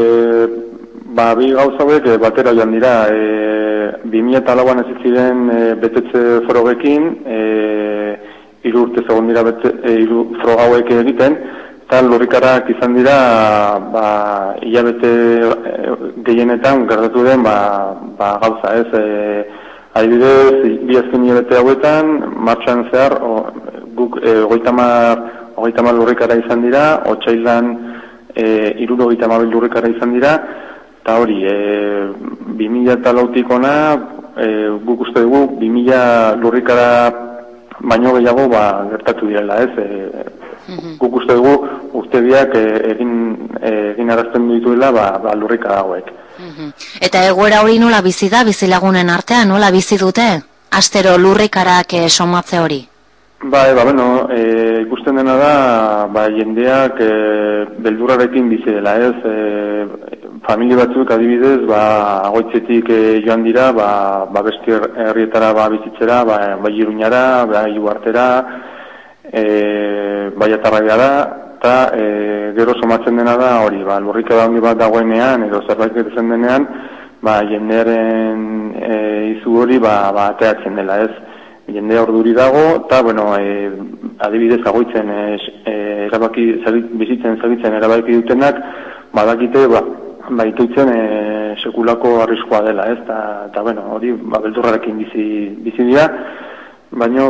bi gauza hauek batera joan dira. 2004an ez ziren betetze frogekin, 3 urte egon dira froga hauek egiten, eta lurrikarak izan dira hilabete gehienetan gertatu den gauza, ez? Adibidez, bi azken hilabete hauetan, martxan zehar, guk 30 lurrikara izan dira, otsailan 72 lurrikara izan dira, eta hori, 2004tik ona, guk uste dugu, 2000 lurrikara baino gehiago gertatu direla, ez? Guk uste dugu urtegiak egin arazten dituela lurrika hauek. Eta egoera hori nola bizi da bizilagunen artean, nola bizi dute? Astero lurrikarak somatze hori? Bai, ikusten dena da, jendeak beldurrarekin bizi dela, ez? Familia batzuk adibidez, Agoitzetik joan dira, beste herrietara bizitzera, bai Iruñara, bai Uhartera, bai Atarraiara, eta gero somatzen dena da hori, lurrikara handi bat dagoenean, edo zerbait gertatzen denean, jendearen izu hori ateatzen dela, ez? Jendea orduri dago, eta, adibidez Agoitzen bizitzen zagitzen erabaki dutenak, badakite, itoitzen sekulako arriskoa dela, ez? Eta, hori, beldurrarekin bizi dira, baina,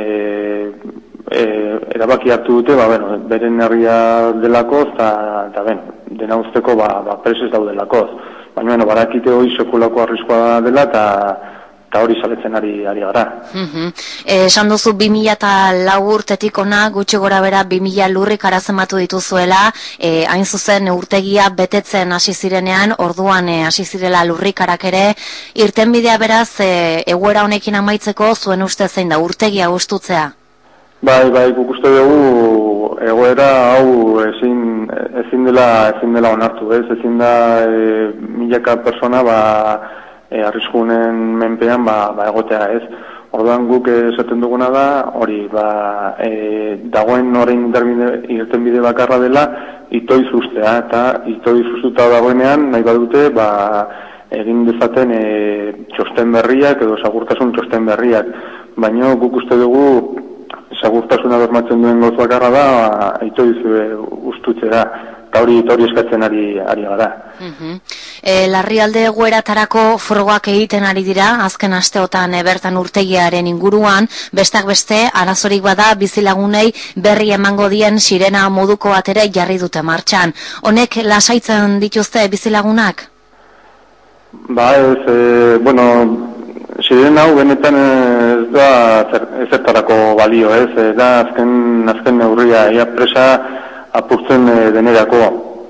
erabaki hartu dute, beren herria delakoz, eta, dena usteko, presez daudelako. Baina, badakite hori sekulako arriskoa dela, eta hori saletzen ari gara. Esan duzu 2004 urtetik ona, gutxi gora bera 2000 lurrikara zenbatu dituzuela, hain zuzen urtegia betetzen hasi zirenean, orduan hasi zirela lurrikarak ere, irtenbidea beraz, egoera honekin amaitzeko zuen uste zein da, urtegia gustutzea? Bai, guk uste dugu egoera hau ezin dela onartu, ez? Ezin da milaka persona arriskunen menpean egotea, ez? Orduan guk esaten duguna da, hori, dagoen orain irtenbide bakarra dela Itoiz ustea, eta Itoiz ustuta dagoenean nahi badute, egin dezaten txosten berriak edo segurtasun txosten berriak. Baina guk uste dugu segurtasuna bermatzen duen gauz bakarra da, Itoiz ustutzea. Eta hori eskatzen ari gara. Larrialde egoeratarako frogak egiten ari dira, azken asteotan bertan urtegiaren inguruan, besteak beste, arazorik bada bizilagunei berri emango dien sirena moduko bat ere jarri dute martxan. Honek lasaitzen dituzte bizilagunak? Sirena hau benetan ez da ezertarako balio, ez? Da azken neurria, ia presa apurtzen denerako.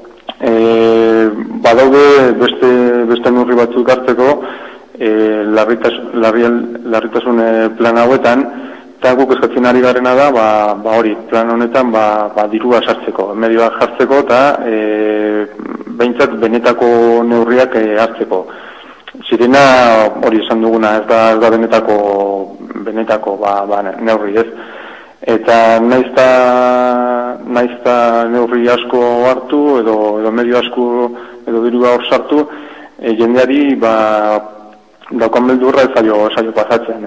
Badaude beste neurri batzuk hartzeko larritasun plan hauetan, Eta guk eskatzen ari garena da, hori, plan honetan, dirua sartzeko, medioak jartzeko, eta behintzat benetako neurriak hartzeko. Zirena, hori esan duguna, ez da benetako neurri, ez? Eta naizta neurri asko hartu, edo medio asko, edo dirua hor sartu, jendeari, daukan beldurra ez zailo pasatzen.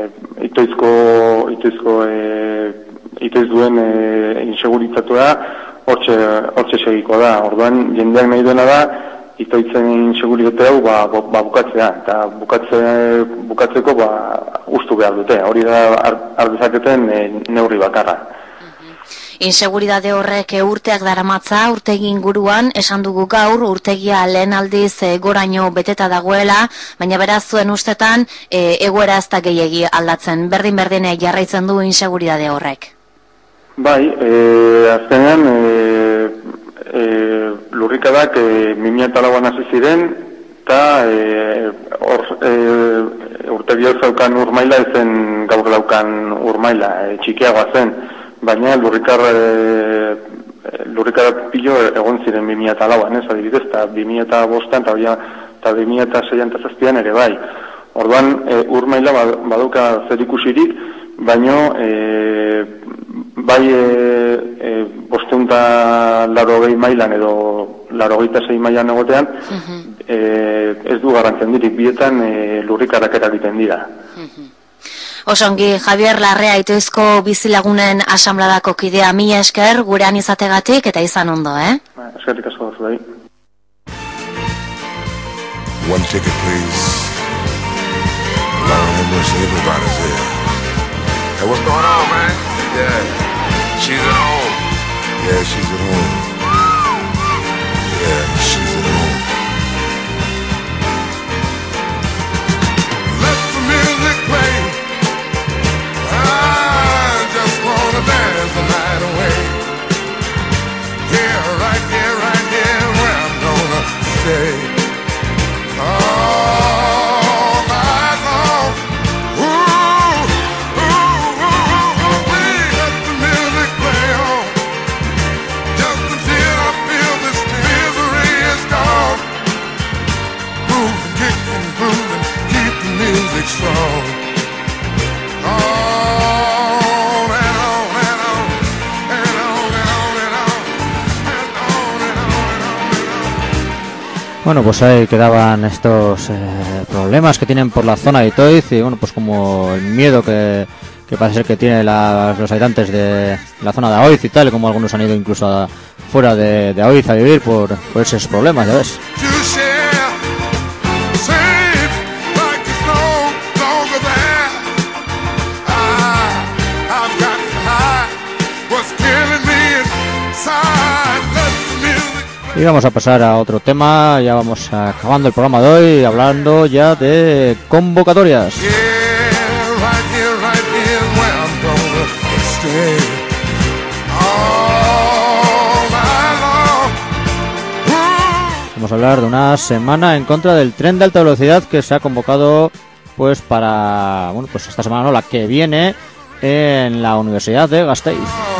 Itoiz duen inseguritzatua hortxe segiko da. Orduan, jendeak nahi duena da, itoitzen inseguritate hau bukatzea. Eta bukatzeko ustu behar dute. Hori da ardezaketen neurri bakarra. Inseguridade horrek urteak daramatza, urtegi inguruan, esan dugu gaur, urtegia lehen aldiz goraino beteta dagoela, baina beraz zuen ustetan egoera ez da gehiegi aldatzen, berdin jarraitzen du inseguridade horrek. Bai, azkenean lurrikadak 2004an hasi ziren, eta urtegia zaukan urmaila ezen gaur daukan urmaila, txikiagoa zen. Baina lurrikara pilo egon ziren 2004an, ez adibidez, eta 2005an eta 2006an eta 2007an ere bai. Orduan, urmaila badauka zerikusirik, baino bai 580 mailan edo 86 mailan egotean, ez du garrantzendirik, bietan lurrikarak eragiten dira. Osongi, Javier Larrea Itoizko bizilagunen asanbladako kidea, mila esker gurean izategatik eta izan ondo, Eskerrik asko zu bai. One ticket, please. Lord have mercy, everybody's there. Hey, what's going on, man? Yeah, she's at home. Yeah, she's at home. Yeah, she's at home. Let the music play. Dance the night away. Here, right here, where I'm gonna stay. All night long. Ooh, let the music play on. Just until I feel this misery is gone. Moving, kicking, grooving, keep the music strong. Bueno, pues ahí quedaban estos problemas que tienen por la zona de Itoiz y bueno, pues como el miedo que parece ser que tienen los habitantes de la zona de Aoiz y tal, como algunos han ido incluso fuera de Aoiz a vivir por esos problemas, ya ves. Y vamos a pasar a otro tema, ya vamos acabando el programa de hoy, hablando ya de convocatorias. Vamos a hablar de una semana en contra del tren de alta velocidad que se ha convocado pues para, bueno, pues esta semana, no, la que viene en la Universidad de Gasteiz.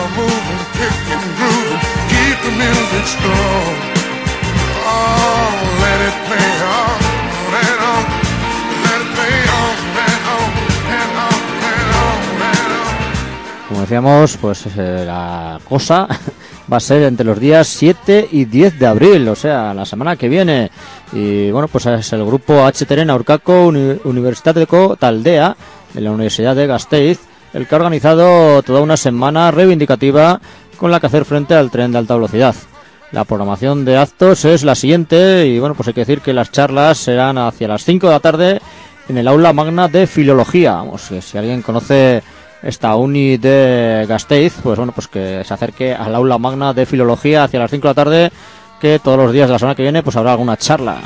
Como decíamos, pues la cosa va a ser entre los días 7 y 10 de abril, o sea, la semana que viene. Y bueno, pues es el grupo H-Teren Aurkako Unibertsitateko Taldea de la Universidad de Gasteiz el que ha organizado toda una semana reivindicativa con la que hacer frente al tren de alta velocidad. La programación de actos es la siguiente y bueno, pues hay que decir que las charlas serán hacia las 5 de la tarde en el aula magna de filología. Vamos, que si alguien conoce esta uni de Gasteiz, pues bueno, pues que se acerque al aula magna de filología hacia las 5 de la tarde, que todos los días de la semana que viene pues habrá alguna charla.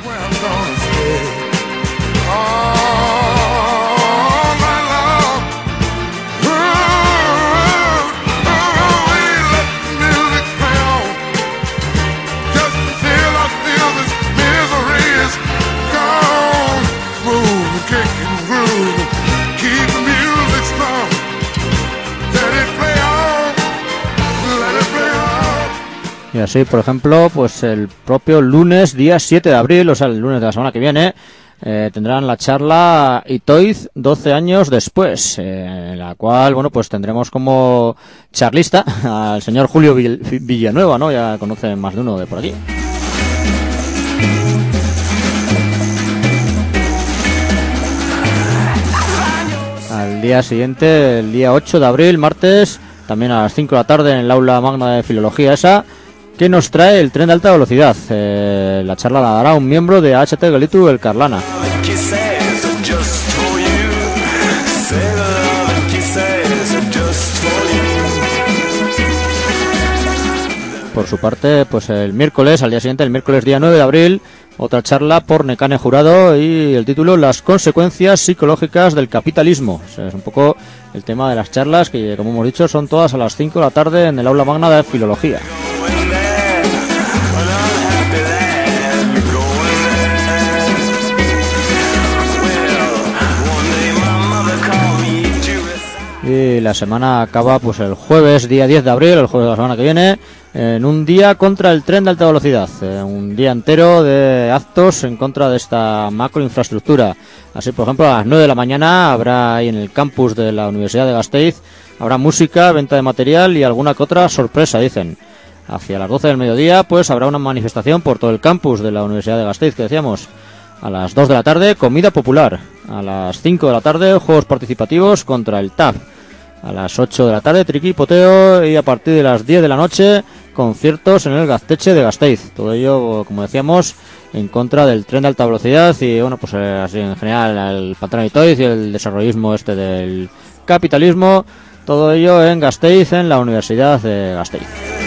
Y así, por ejemplo, pues el propio lunes, día 7 de abril, o sea, el lunes de la semana que viene, tendrán la charla Itoiz 12 años después, en la cual, bueno, pues tendremos como charlista al señor Julio Villanueva, ¿no? Ya conocen más de uno de por aquí. Al día siguiente, el día 8 de abril, martes, también a las 5 de la tarde en el aula magna de filología esa, que nos trae el tren de alta velocidad. La charla la dará un miembro de HT Gelitu el Carlana. Por su parte, pues el miércoles, al día siguiente, el miércoles día 9 de abril, otra charla por Necane Jurado y el título Las consecuencias psicológicas del capitalismo. O sea, es un poco el tema de las charlas que, como hemos dicho, son todas a las 5 de la tarde en el aula magna de filología. Y la semana acaba pues el jueves, día 10 de abril, el jueves de la semana que viene, en un día contra el tren de alta velocidad. Un día entero de actos en contra de esta macroinfraestructura. Así, por ejemplo, a las 9 de la mañana habrá ahí en el campus de la Universidad de Gasteiz, habrá música, venta de material y alguna que otra sorpresa, dicen. Hacia las 12 del mediodía, pues habrá una manifestación por todo el campus de la Universidad de Gasteiz, que decíamos. A las 2 de la tarde, comida popular. A las 5 de la tarde, juegos participativos contra el TAP. A las 8 de la tarde, triquipoteo, y a partir de las 10 de la noche, conciertos en el Gaztetxe de Gasteiz. Todo ello, como decíamos, en contra del tren de alta velocidad y, bueno, pues así en general el patrón Itoiz y el desarrollismo del capitalismo. Todo ello en Gasteiz, en la Universidad de Gasteiz.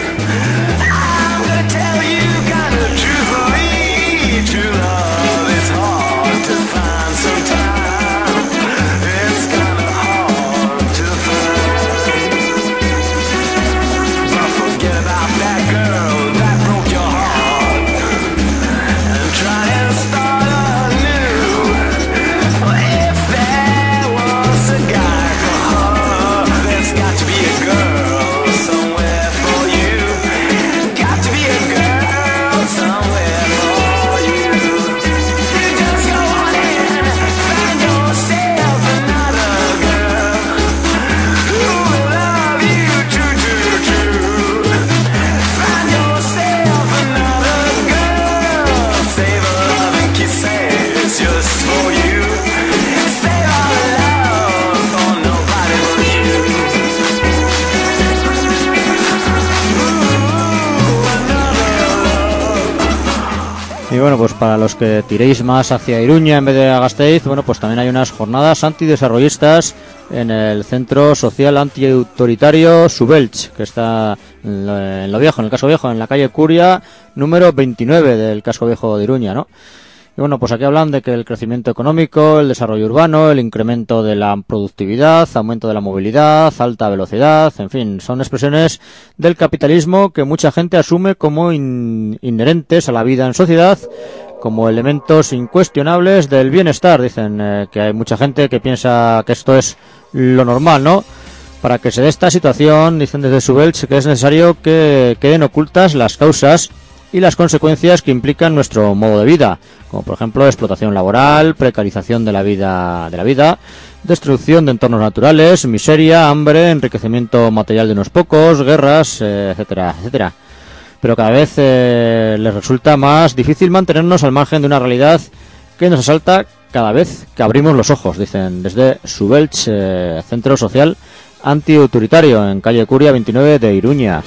Y bueno, pues para los que tiréis más hacia Iruña en vez de a Gasteiz, bueno, pues también hay unas jornadas antidesarrollistas en el Centro Social Antiautoritario Subelch, que está en lo viejo, en el Casco Viejo, en la calle Curia, número 29 del Casco Viejo de Iruña, ¿no? Y bueno, pues aquí hablan de que el crecimiento económico, el desarrollo urbano, el incremento de la productividad, aumento de la movilidad, alta velocidad, en fin, son expresiones del capitalismo que mucha gente asume como inherentes a la vida en sociedad, como elementos incuestionables del bienestar. Dicen que hay mucha gente que piensa que esto es lo normal, ¿no? Para que se dé esta situación, dicen desde Subelch, que es necesario que queden ocultas las causas y las consecuencias que implican nuestro modo de vida, como por ejemplo explotación laboral, precarización de la vida, destrucción de entornos naturales, miseria, hambre, enriquecimiento material de unos pocos, guerras, etcétera, etcétera. Pero cada vez les resulta más difícil mantenernos al margen de una realidad que nos asalta cada vez que abrimos los ojos, dicen desde Subelch, Centro Social Antiautoritario, en calle Curia 29 de Iruña.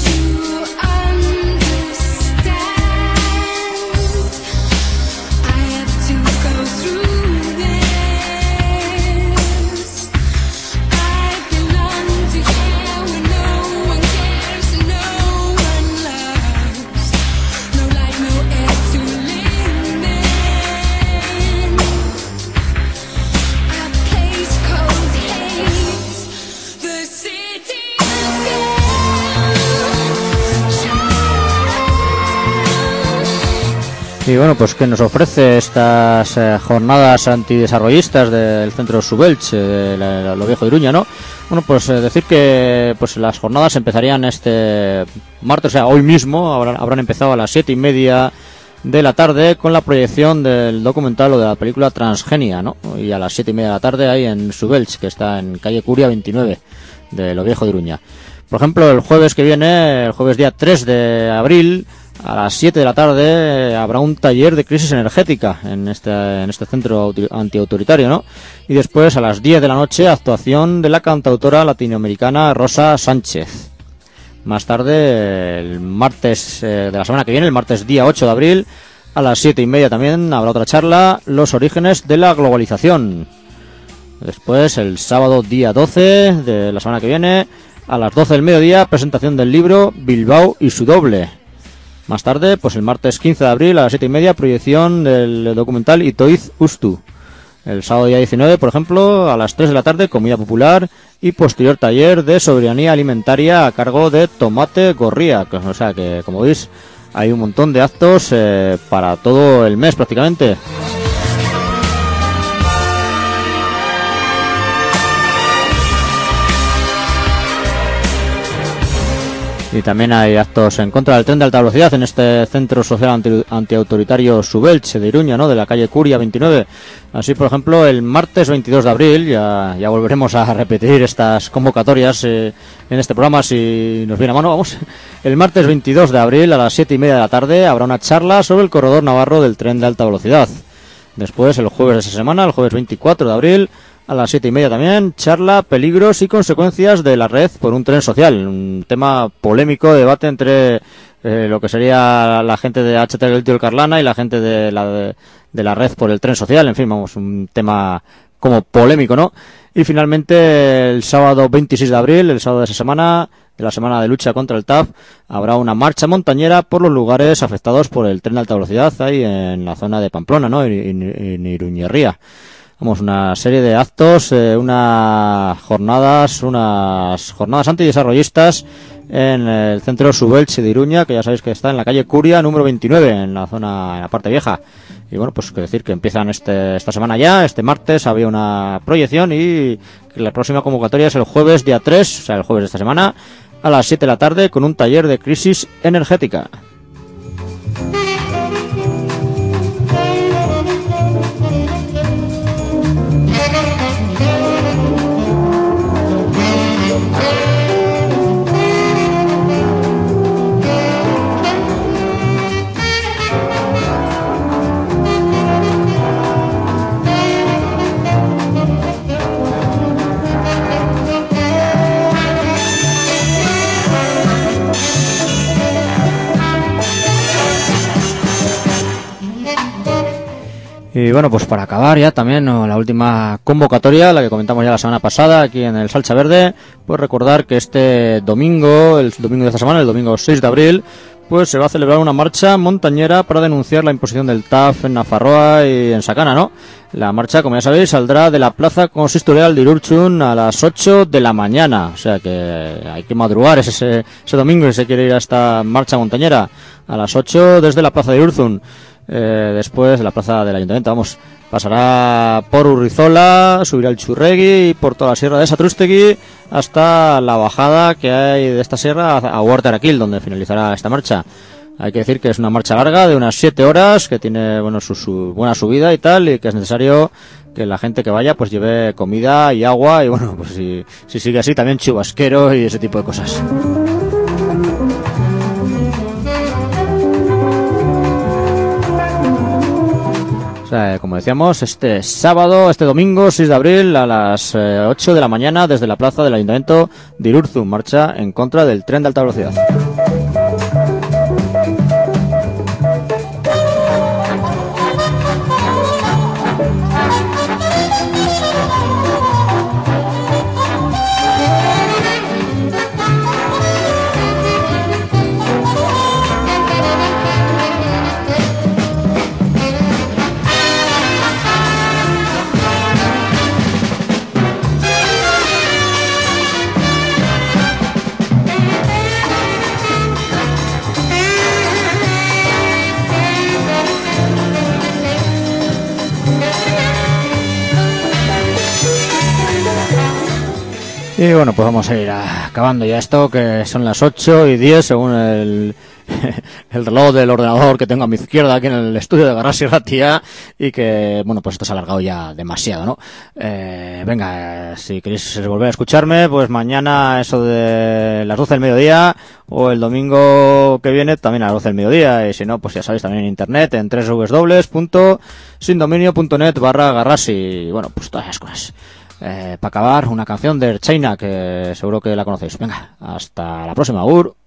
I Y bueno, pues que nos ofrece estas jornadas antidesarrollistas del centro Subelch, lo viejo de Iruña, ¿no? Bueno, pues decir que pues las jornadas empezarían este martes, o sea, hoy mismo, habrán empezado a las 7:30 de la tarde con la proyección del documental o de la película Transgenia, ¿no? Y a las 7:30 de la tarde ahí en Subelch, que está en calle Curia 29 de lo viejo de Iruña. Por ejemplo, el jueves que viene, el jueves día 3 de abril, a las 7 de la tarde habrá un taller de crisis energética en este centro antiautoritario, ¿no? Y después a las 10 de la noche actuación de la cantautora latinoamericana Rosa Sánchez. Más tarde, el martes de la semana que viene, el martes día 8 de abril, a las 7:30 también habrá otra charla, los orígenes de la globalización. Después, el sábado día 12 de la semana que viene, a las 12 del mediodía, presentación del libro Bilbao y su doble. Más tarde, pues el martes 15 de abril a las 7:30, proyección del documental Itoiz Ustu. El sábado día 19, por ejemplo, a las 3 de la tarde, comida popular y posterior taller de soberanía alimentaria a cargo de Tomate Gorría. O sea que, como veis, hay un montón de actos para todo el mes prácticamente. Y también hay actos en contra del tren de alta velocidad en este centro social antiautoritario Subelch de Iruña, ¿no? De la calle Curia 29. Así, por ejemplo, el martes 22 de abril, ya volveremos a repetir estas convocatorias en este programa si nos viene a mano, vamos. El martes 22 de abril a las 7:30 de la tarde habrá una charla sobre el corredor navarro del tren de alta velocidad. Después, el jueves de esa semana, el jueves 24 de abril, a las 7:30 también, charla, peligros y consecuencias de la red por un tren social. Un tema polémico, debate entre lo que sería la gente de HT del Carlana y la gente de la red por el tren social. En fin, vamos, un tema como polémico, ¿no? Y finalmente, el sábado 26 de abril, el sábado de esa semana, de la semana de lucha contra el TAF, habrá una marcha montañera por los lugares afectados por el tren de alta velocidad ahí en la zona de Pamplona, ¿no? En Iruñerría. Vamos, una serie de actos, unas jornadas antidesarrollistas en el centro Subelch de Iruña, que ya sabéis que está en la calle Curia número 29, en la parte vieja. Y bueno, pues que decir que empiezan esta semana ya, este martes había una proyección y que la próxima convocatoria es el jueves día 3, o sea, el jueves de esta semana, a las 7 de la tarde con un taller de crisis energética. Y bueno, pues para acabar ya también la última convocatoria, la que comentamos ya la semana pasada aquí en el Salcha Verde, pues recordar que este domingo, el domingo de esta semana, el domingo 6 de abril, pues se va a celebrar una marcha montañera para denunciar la imposición del TAF en Nafarroa y en Sakana, ¿no? La marcha, como ya sabéis, saldrá de la plaza consistorial de Irurtzun a las 8 de la mañana, o sea que hay que madrugar ese domingo si se quiere ir a esta marcha montañera a las 8 desde la plaza de Irurtzun. Después de la plaza del ayuntamiento, vamos, pasará por Urrizola, subirá el Churregui y por toda la sierra de Satrústegui hasta la bajada que hay de esta sierra a Huartaraquil, donde finalizará esta marcha. Hay que decir que es una marcha larga de unas 7 horas, que tiene bueno su buena subida y tal, y que es necesario que la gente que vaya pues lleve comida y agua y bueno, pues si sigue así también chubasquero y ese tipo de cosas. O sea, como decíamos, este domingo 6 de abril a las 8 de la mañana desde la plaza del Ayuntamiento de Irurtzun, marcha en contra del tren de alta velocidad. Y bueno, pues vamos a ir acabando ya esto, que son las 8:10 según el reloj del ordenador que tengo a mi izquierda aquí en el estudio de Garrasi Ratia, y que, bueno, pues esto se ha alargado ya demasiado, ¿no? Venga, si queréis volver a escucharme, pues mañana eso de las 12 del mediodía, o el domingo que viene también a las 12 del mediodía, y si no, pues ya sabéis, también en internet, en www.sindominio.net/Garrasi. Bueno, pues todas esas cosas. Para acabar, una canción de China, que seguro que la conocéis. Venga, hasta la próxima. Agur.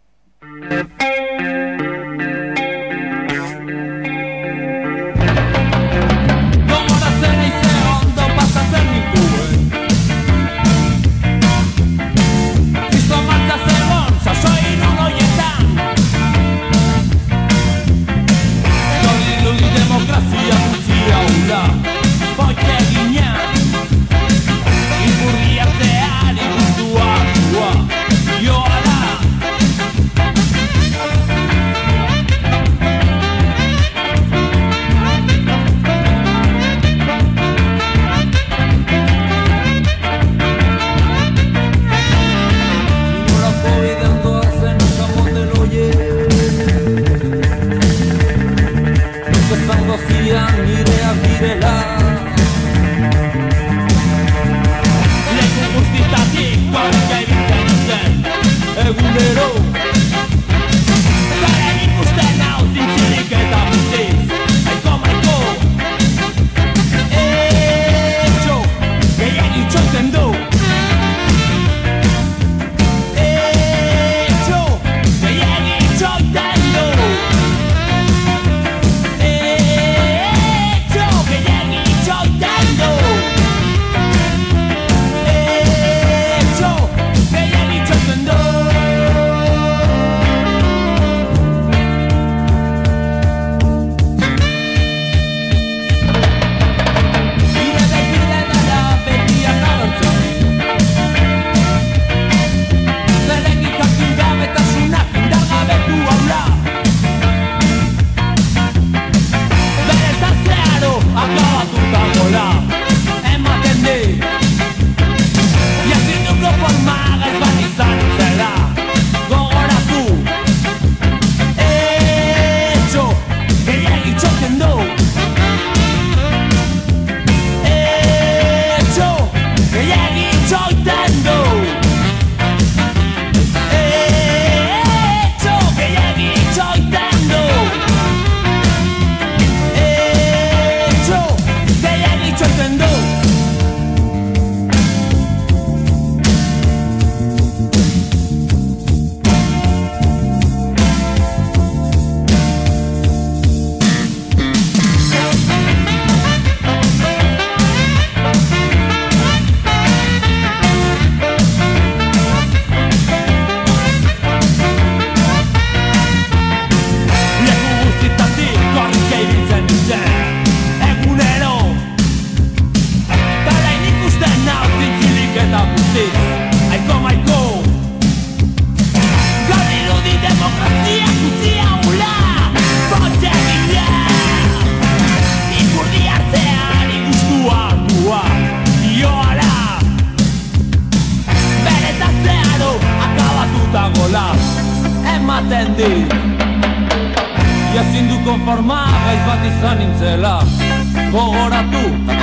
Ezin du konforma, gaiz bat izan nintzela. Gogoratu,